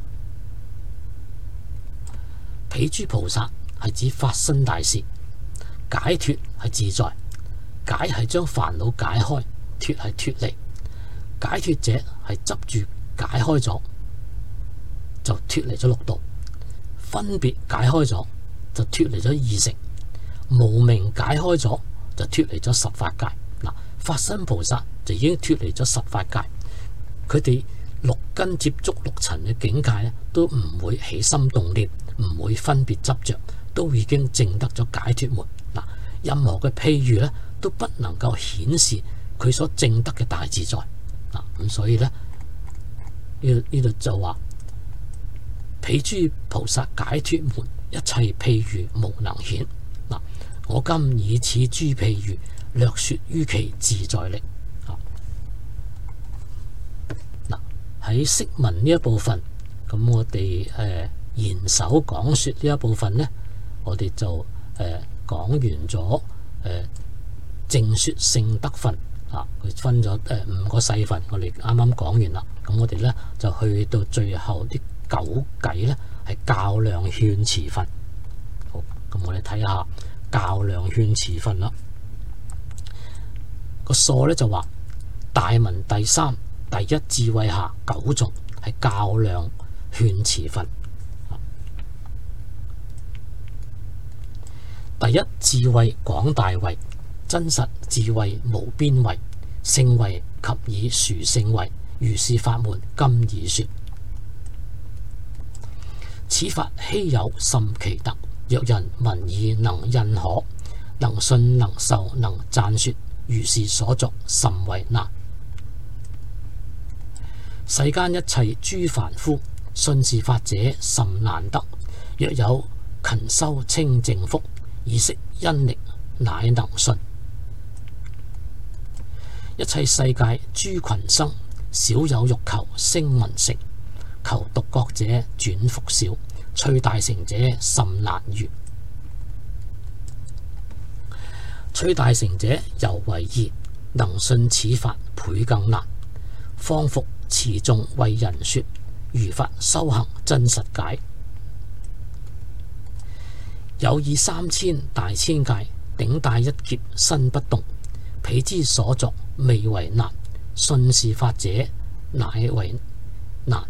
A: 彼諸菩薩係指法身大事，解脫係自在，解係將煩惱解開，脫係脫離。解脫者係執住解開咗，就脫離咗六道；分別解開咗，就脫離咗二乘；無明解開咗，就脫離咗十法界。法身菩薩就已經脫離咗十法界，佢哋六根接觸六塵嘅境界咧，都唔會起心動念，唔會分別執着，都已經證得咗解脫門。任何嘅譬喻咧，都不能夠顯示佢所證得嘅大自在。咁所以咧，呢度就話彼諸菩薩解脫門，一切譬喻無能顯。我今以此諸譬喻略說於其自在力。喺釋文呢一部分，咁我哋言首講說呢一部分呢，我哋就講完咗正說聖德分。佢分咗5個細分，我哋啱啱講完啦。咁我哋咧就去到最後啲9偈咧，係較量勸辭分。好，咁我哋睇下較量勸辭分啦。個疏咧就話大文第3第一智慧下9頌係較量勸辭分。第一智慧廣大慧，真實智慧無邊慧，聖慧及以殊勝慧，如是法門今已說。此法稀有甚奇特，若人聞已能認可，能信能受能讚說，如是所作甚為難。世間一切諸凡夫，信是法者甚難得，若有勤修清淨福，以識因力，乃能信。一切世界諸群生，少有欲求聲聞乘，求獨覺者轉福少，趣大成者甚難遇。趣大成者尤為易，能信此法倍更難。方復持眾為人說，如法修行真實解。有以3000大千界，頂戴一劫身不動，彼之所作未為難，信是法者乃為難。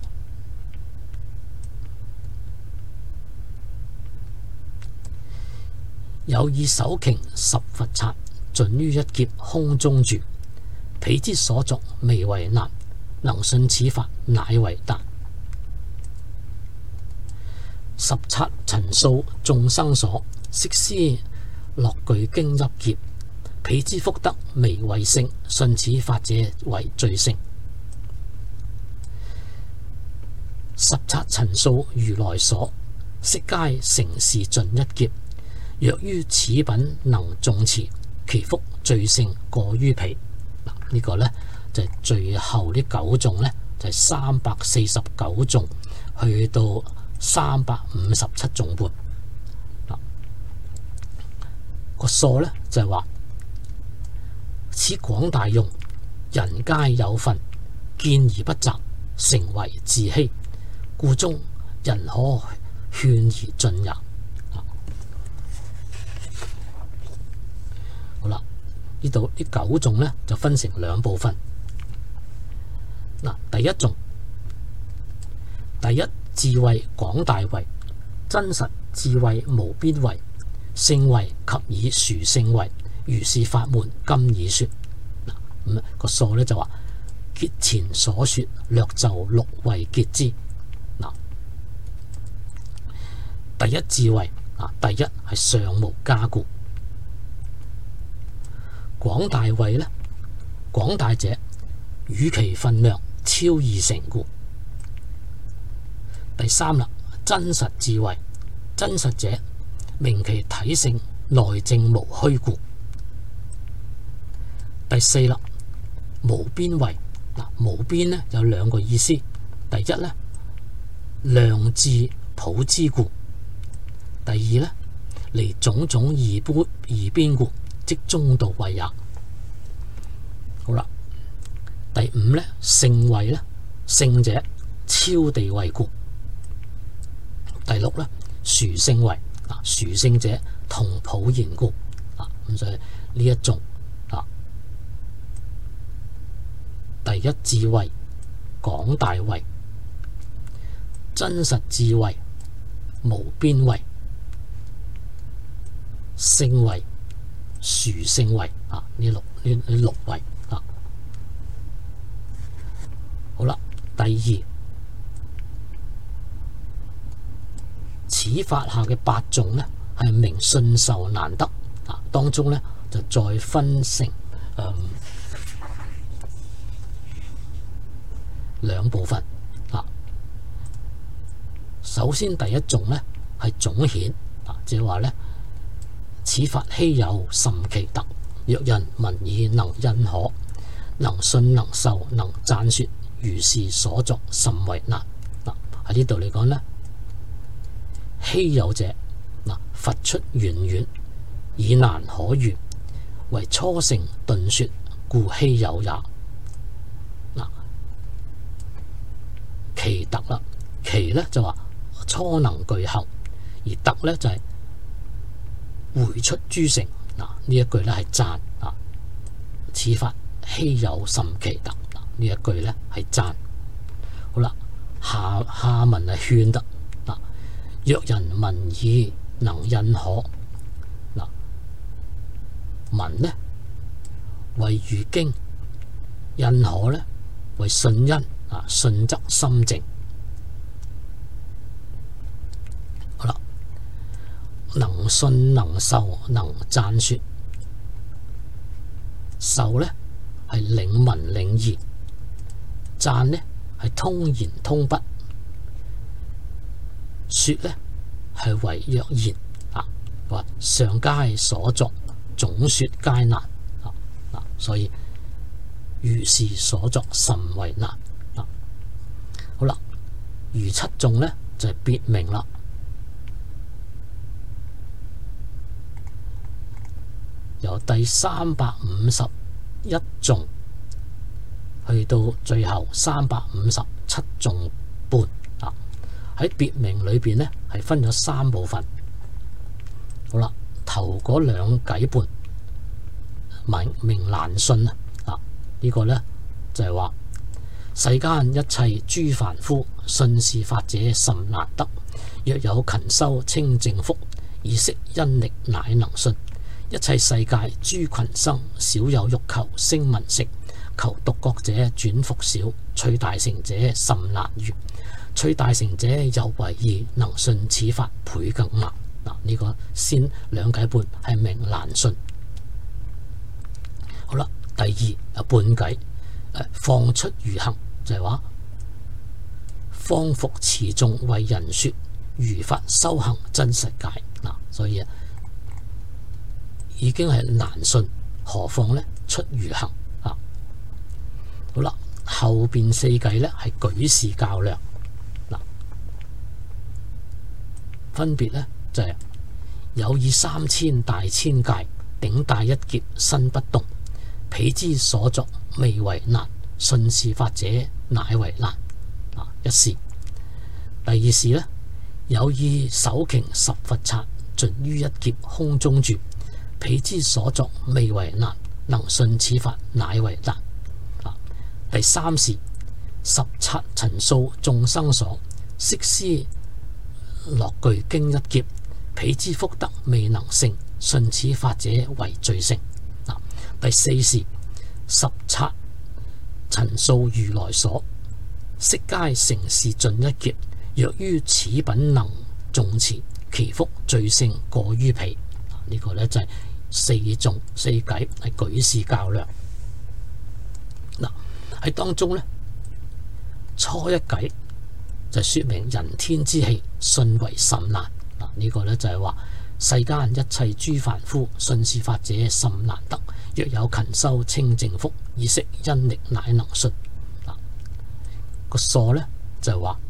A: 有以手擎10佛剎，盡於一劫空中住，彼之所作未為難，能信此法乃為難。10剎塵數眾生所，悉施樂具經泣劫，彼之福德未為勝，信此法者為最勝。10剎塵數如來所，悉皆成事盡一劫，若於此品能誦持，其福最勝過於彼。呢個呢，就係最後呢9頌呢，就係349頌去到357頌半。個疏呢，就係話此廣大用，人皆有份，見而不習，成為自欺，故中人可勸而進也。好啦，呢度呢9頌呢，就分成2部分。第一頌第一智慧廣大慧，真實智慧無邊慧，聖慧及以殊勝慧，如是法門今已說。咁個疏咧就話結前所說，略就六慧結之。第一智慧第一係上無加故。廣大慧呢，廣大者與其分量超二成故。第三啦，真實智慧，真實者明其體性內證無虛故。第四啦，無邊慧。無邊呢有兩個意思，第一呢，量至普之故，第二呢，離種種異邊故，即中道慧也。好啦，第五呢，聖慧呢，聖者超地慧故。第六呢，殊勝慧，殊勝者同普賢故。咁所以呢一種第一智慧廣大慧，真實智慧無邊慧，聖慧殊勝慧呢六慧。好啦，第二，此法下嘅八頌呢，係名信受難得。當中呢，就再分成兩部分。首先第一頌呢係總顯，即係話呢，此法稀有甚奇特，若人聞已能印可，能信能受能讚說，如是所作甚為難。喺呢度嚟講呢，稀有者佛出遠遠，以難可遇，為初成頓說，故稀有也。奇特啦，奇呢就話初能具後，而特呢就係回出諸乘。呢一句呢係讚。此法稀有甚奇特。呢一句呢係讚。好啦，下文係勸得。若人聞已能印可，聞呢為如經，印可呢為信因。信則心淨。好啦，能信能受能讚說，受呢係領聞領義，讚呢係通言通筆，說呢係為若言。話上皆所作，總說皆難。所以如是所作甚為難。好啦，餘七頌呢就係別名啦。由第351頌去到最後357頌半。喺別名裏邊呢係分咗三部分。好啦，頭嗰兩偈半名難信啊。呢個呢就係話，世間一切諸凡夫，信是法者甚難得。若有勤修清淨福，以識因力乃能信。一切世界諸群生，少有欲求聲聞識，求獨覺者轉復少，趣大成者甚難遇。趣大成者有為義，能信此法倍更難。呢個先兩偈半係名難信。好啦，第二半偈放出如行，就係話方復持眾為人說，如法修行真實解。所以已經係難信，何況呢出如行。好啦，後邊四偈呢係舉示較量。分別呢就係有以3000大千界，頂戴一劫身不動，彼之所作未為難，信是法者乃為難。一時。第二時呢，有以手擎10佛剎，盡於一劫空中住，彼之所作未為難，能信此法乃為難。第三時，10剎塵數眾生所， 昔師樂具經一劫，彼之福德未能成，信此法者為最勝。第四是十剎陳數如來所，悉皆成事盡一劫。若於此品能誦持，其福最勝過於彼。呢個呢就係四頌四偈，係舉示較量。喺當中呢，初一偈就說明人天之氣信為甚難。呢個呢就係話世間一切諸凡夫信是法者甚難得，若有勤修清淨福，以識因力乃能信。個疏呢就係話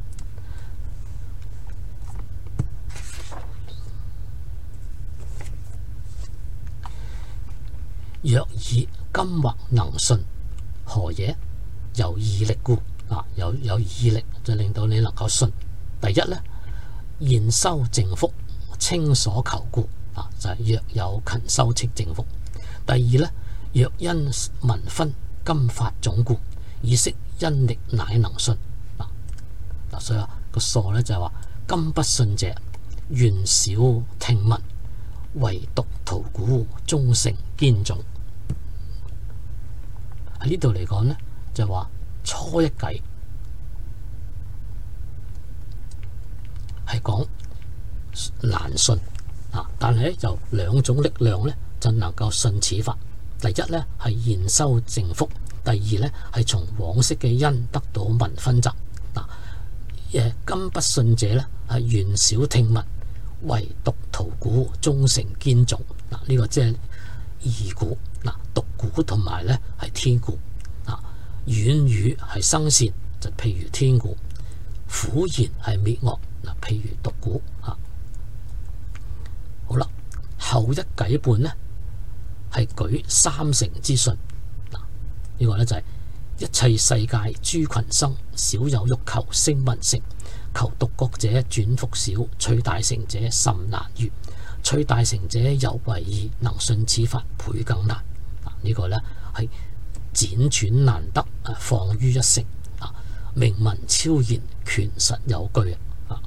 A: 若以今或能信，何嘢？有義力故。有義力就令到你能夠信。第一呢，現修淨福清所求故，就係若有勤修清淨福。第二呢，若因聞分今法種故，以識因力乃能信。所以話個疏呢就係話今不信者，願少聽聞，唯獨陶鼓終成堅種。喺呢度嚟講呢，就係話初一偈係講難信，但係咧有兩種力量咧就能夠信此法。第一咧係現修淨福，第二咧係從往昔嘅因得到聞分集。今不信者咧係願少聽聞，唯獨陶鼓終成堅種。呢個即係二鼓，獨鼓同埋咧係天鼓。遠語係生善，就譬如天鼓；苦言係滅惡，譬如獨鼓。好啦，後一偈半呢係舉三乘之信。呢個呢就係一切世界諸群生，少有欲求聲聞乘，求獨覺者轉福少，趣大乘者甚難遇。趣大乘者尤為易，能信此法倍更難。呢個呢係輾轉難得，放於一乘，名聞超然，權實有據。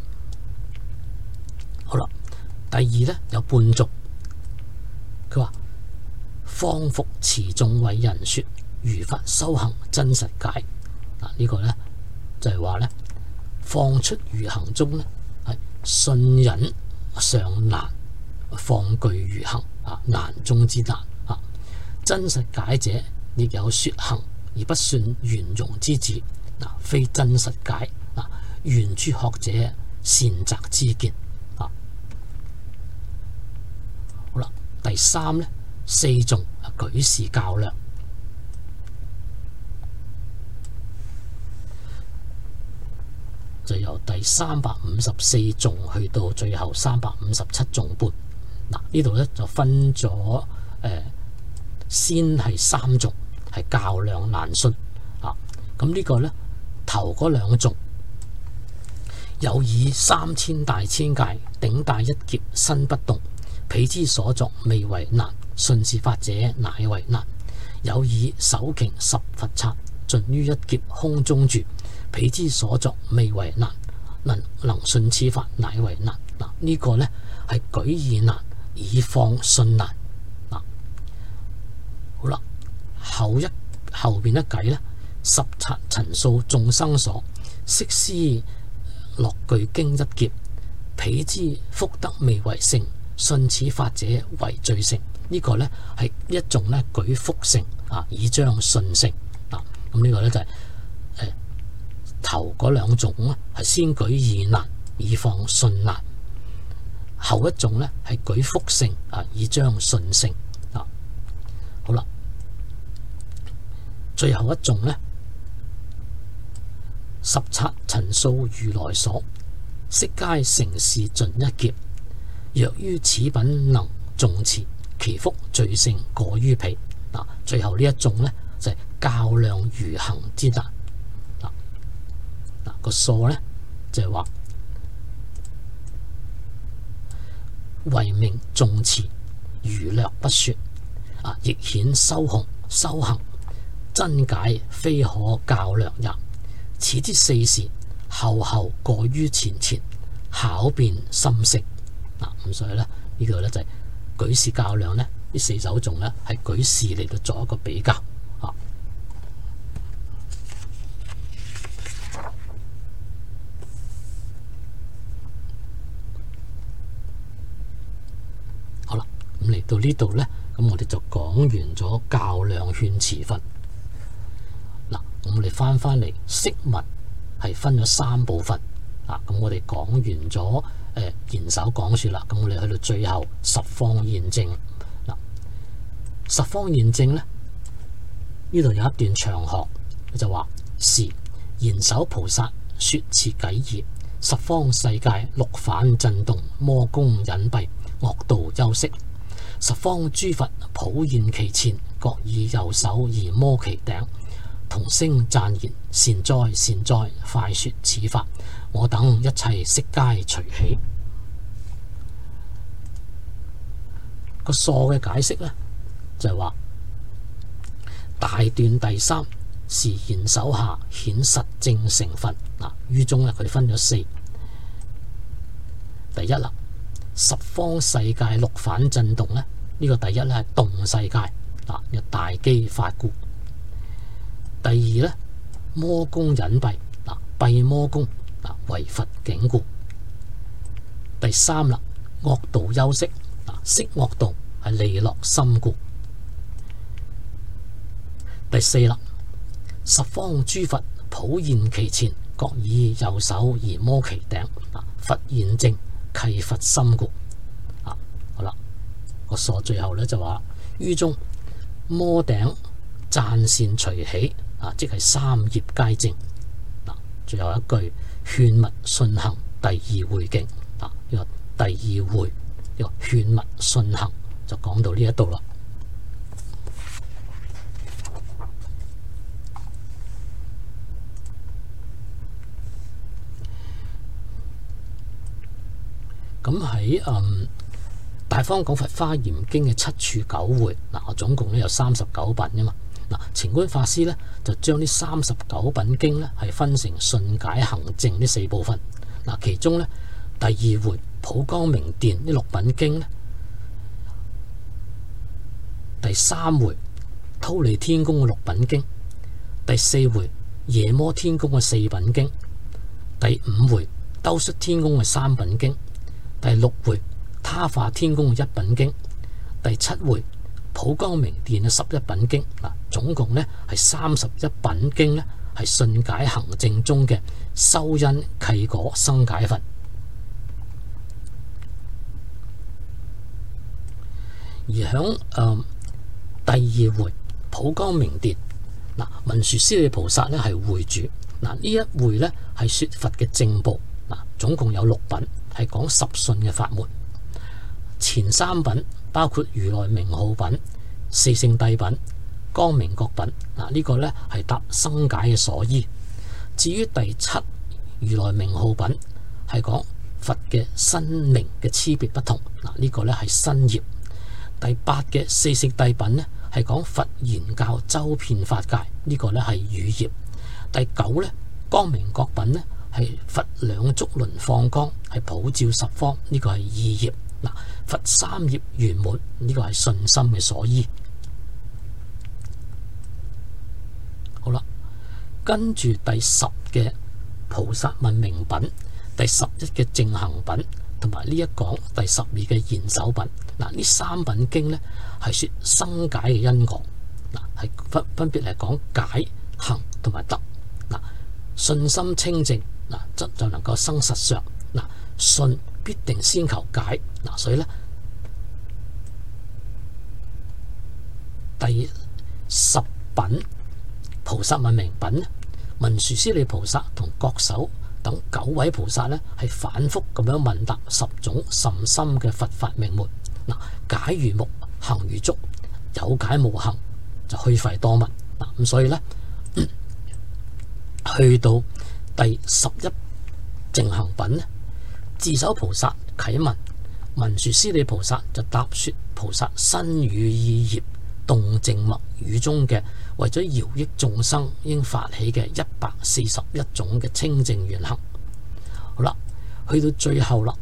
A: 好啦，第二呢有半續，佢話方復持眾為人說，如法修行真實解。呢個呢就係話呢放出如行中呢係信忍尚難，放具如行難中之難。真實解者亦有說行而不信圓融之旨，非真實解。緣諸學者善擇之見。好啦，第三呢四頌舉示較量，就由第354頌去到最後357頌半。呢度呢就分咗先係三頌係較量難信。咁呢個呢頭嗰兩頌有以3000大千界頂戴一劫身不動，彼之所作未為難，信是法者乃為難。有以手擎10佛剎盡於一劫空中住，彼之所作未為難，能信此法乃為難。呢個呢係舉義難以放信難。好啦，後邊一偈呢，十剎陳數眾生所，悉師樂具經一劫，彼之福德未為成，信此法者為最勝。呢個呢係一頌呢舉福勝以彰信勝。咁呢個呢就係頭嗰兩頌呢係先舉義難以放信難，後一頌呢係舉福勝以彰信勝。好啦，最後一頌呢，十剎陳數如來所，悉皆成事盡一劫。若於此品能誦持，其福最勝過於彼。最後呢一頌呢，就係較量如行之難。個疏呢，就係話為名誦持，如略不說，亦顯修行真解非可較量也。此之四時後後過於前前，巧辨深識。咁所以咧呢個咧就係舉事較量咧，呢四首頌咧係舉事嚟到作一個比較。好啦，咁嚟到呢度咧，咁我哋就講完咗較量勸詞法。嗱，咁我哋翻嚟釋文係分咗3部分。咁我哋講完咗言首講說啦，咁我哋去到最後十方驗證。十方驗證咧，呢度有一段長學，就話是言首菩薩說此偈義，十方世界六反震動，魔功隱蔽，惡道休息。十方諸佛普現其前，各以右手而摩其頂，同聲讚言：善哉善哉，快說此法，我等一切悉皆隨喜。個疏嘅解釋呢，就係話大段第3是言首下顯實證成分。於中咧佢分咗4。第一啦，十方世界六反震動咧，呢個第一咧係動世界，有大機法故。第2咧，魔功隱蔽，蔽魔功為佛境故。第3啦，惡道休息，息惡道係利樂心故。第4啦，十方諸佛普現其前，各以右手而摩其頂，佛現證契佛心故。好啦，個疏最後咧就話於中摩頂讚善隨喜，即係三業皆正。最後一句勸密信行第2會境，呢個第2會呢個勸密信行就講到呢一度啦。咁喺大方廣佛華嚴經嘅7處9會，我總共咧有39品噶嘛。澄觀法師咧就將呢39品經咧係分成信解行證呢4部分。其中咧第2會普光明殿呢6品經咧，第3會忉利天宮嘅6品經，第4會夜摩天宮嘅4品經，第5會兜率天宮嘅3品經，第6會他化天宮嘅1品經，第7會普光明殿嘅11品經。總共咧係31品經咧係信解行證中嘅修因契果生解分。而響第2會普光明殿，文殊師利菩薩咧係會主。呢一會咧係說佛嘅正報，總共有6品，係講十信嘅法門。前3品包括如來名號品、四聖諦品、光明覺品。呢個咧係答生解嘅所依。至於第7如來名號品係講佛嘅身名嘅差別不同，呢個咧係身業。第8嘅四聖諦品咧係講佛言教周遍法界，呢個咧係語業。第9咧光明覺品咧係佛兩足輪放光，係普照十方，呢個係意業。佛三業圓滿，呢個係信心嘅所依。好啦，跟住第10嘅菩薩問名品，第11嘅正行品，同埋呢一講第12嘅言首品。呢3品經呢係說生解嘅因果，係分別係講解、行同埋得。信心清淨，則就能夠生實相。信必定先求解，所以咧第10品菩薩問名品，文殊師利菩薩同覺首等9位菩薩咧係反覆咁樣問答10種甚深嘅佛法名門。解如木，行如竹，有解無行就虛廢多聞。咁所以咧去到第11正行品咧，自首菩薩啟問，文殊師利菩薩就答說菩薩身語意業動靜默語中嘅為咗饒益眾生應發起嘅141種嘅清淨願行。好啦，去到最後啦，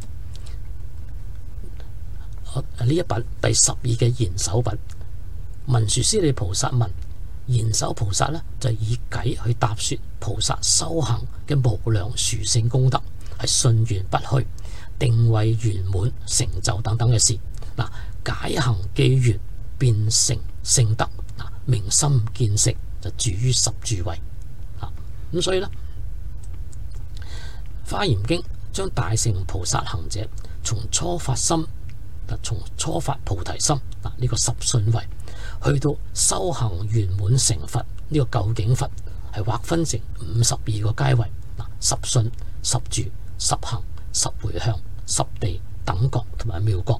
A: 呢一品第12嘅賢首品，文殊師利菩薩問賢首菩薩呢，就以偈去答說菩薩修行嘅無量殊勝功德，係信願不虛，定位圓滿成就等等嘅事。嗱，解行機緣變成聖德，明心見性就住於十住位。咁所以呢，華嚴經將大乘菩薩行者從初發心，從初發菩提心呢個十信位，去到修行圓滿成佛呢個究竟佛，係劃分成52個階位。十信、十住、十行、十回向、十地、等覺同埋妙覺。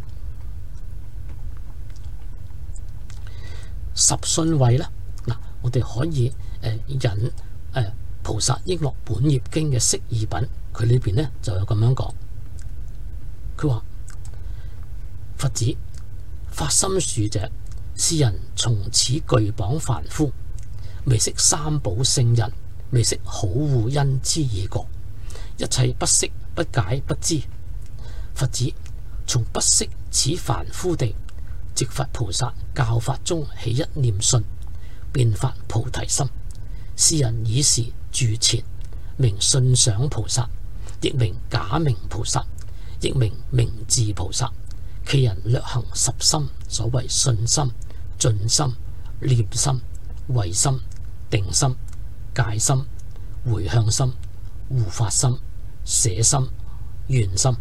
A: 十信位呢，我哋可以引菩薩瓔珞本業經嘅釋義品，佢裏邊呢就有咁樣講，佢話佛子發心樹者，是人從此具榜凡夫，未識三寶聖人，未識好護因之已過，一切不識不解不知。佛子從不識此凡夫地，值佛菩薩教法中起一念信，便發菩提心。是人以時住前，名信想菩薩，亦名假名菩薩，亦名明智菩薩。其人略行十心，所謂信心、盡心、念心、慧心、定心、戒心、回向心、護法心、捨心、願心。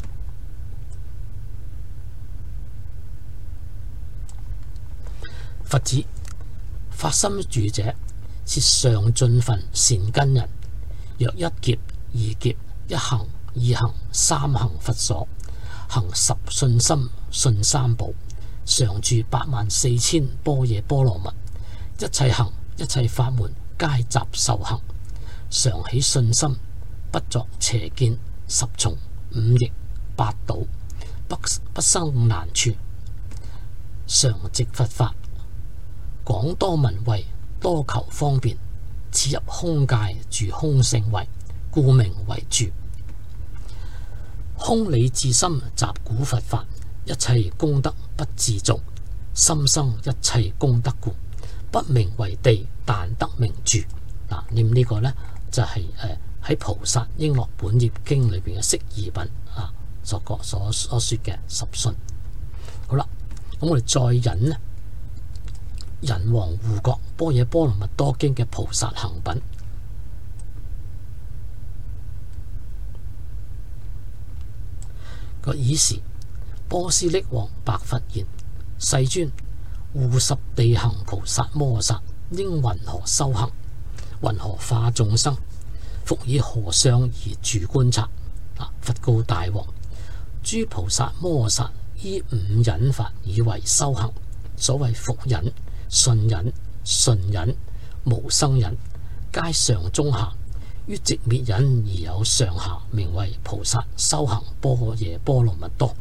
A: 佛子發心住者，是上進分善根人，若一劫、二劫、一行、二行、三行佛所，行十信心，信三寶，常住84000般若波羅蜜，一切行一切法門皆習受行，常起信心，不作邪見，十從五逆八倒，不生難處，常值佛法，廣多聞慧，多求方便，此入空界住空性位，故名為住。空理自心習古佛法，一切功德不自造，心生一切功德故，不名為地，但得名住。念呢個呢，就係喺菩薩瓔珞本業經裏邊嘅釋義品所說嘅十信。好啦，咁我哋再引呢人王護國般若波羅蜜多經嘅菩薩行品。爾時波斯匿王白佛言：世尊，護十地行菩薩摩薩應云何修行？云何化眾生？復以何相而住觀察？佛告大王：諸菩薩摩薩依五忍法以為修行，所謂伏忍、信忍、順忍、無生忍，皆上中下。於寂滅忍而有上下，名為菩薩修行般若波羅蜜多。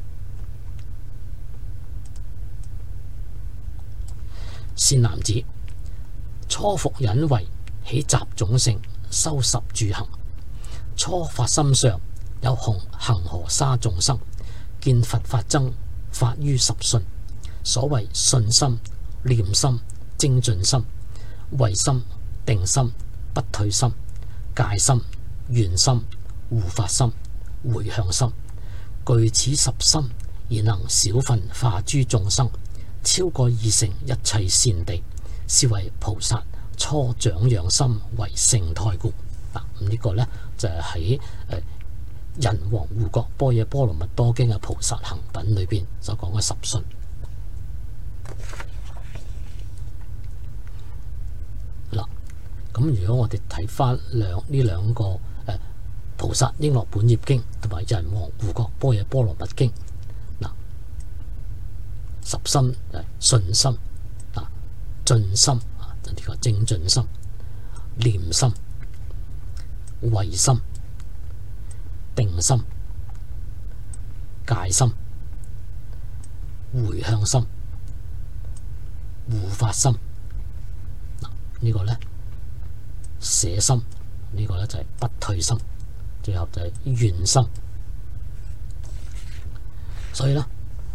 A: 善男子，初伏忍為起集種性，修十住行。初發心上有恒河沙眾生，見佛法僧，發於十信。所謂信心、念心、精進心、慧心、定心、不退心、戒心、願心、護法心、回向心，具此十心而能少分化諸眾生，超過二乘一切善地，是為菩薩初長養心為聖胎故。咁呢個呢，就係喺人王護國般若波羅蜜多經嘅菩薩行品裏邊所講嘅十信。咁如果我哋睇翻呢兩個菩薩瓔珞本業經同埋人王護國般若波羅蜜經，十心信心盡心呢個精進心、念心、慧心、定心、戒心、回向心、護法心、 呢個咧捨心，呢個咧就係不退心，最後就係願心。所以咧，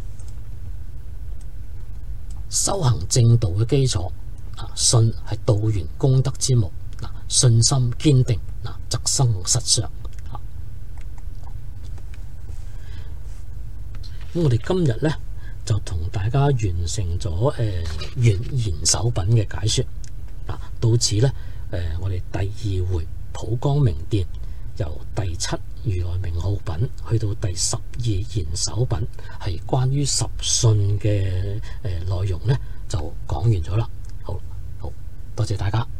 A: 修行正道嘅基礎信係道源功德之母，信心堅定則生實相。咁我哋今日咧就同大家完成咗緣言手品嘅解說。到此咧我哋第二回普光明殿由第7如來名號品去到第12言手品，係關於十信嘅內容咧就講完咗啦。好多謝大家。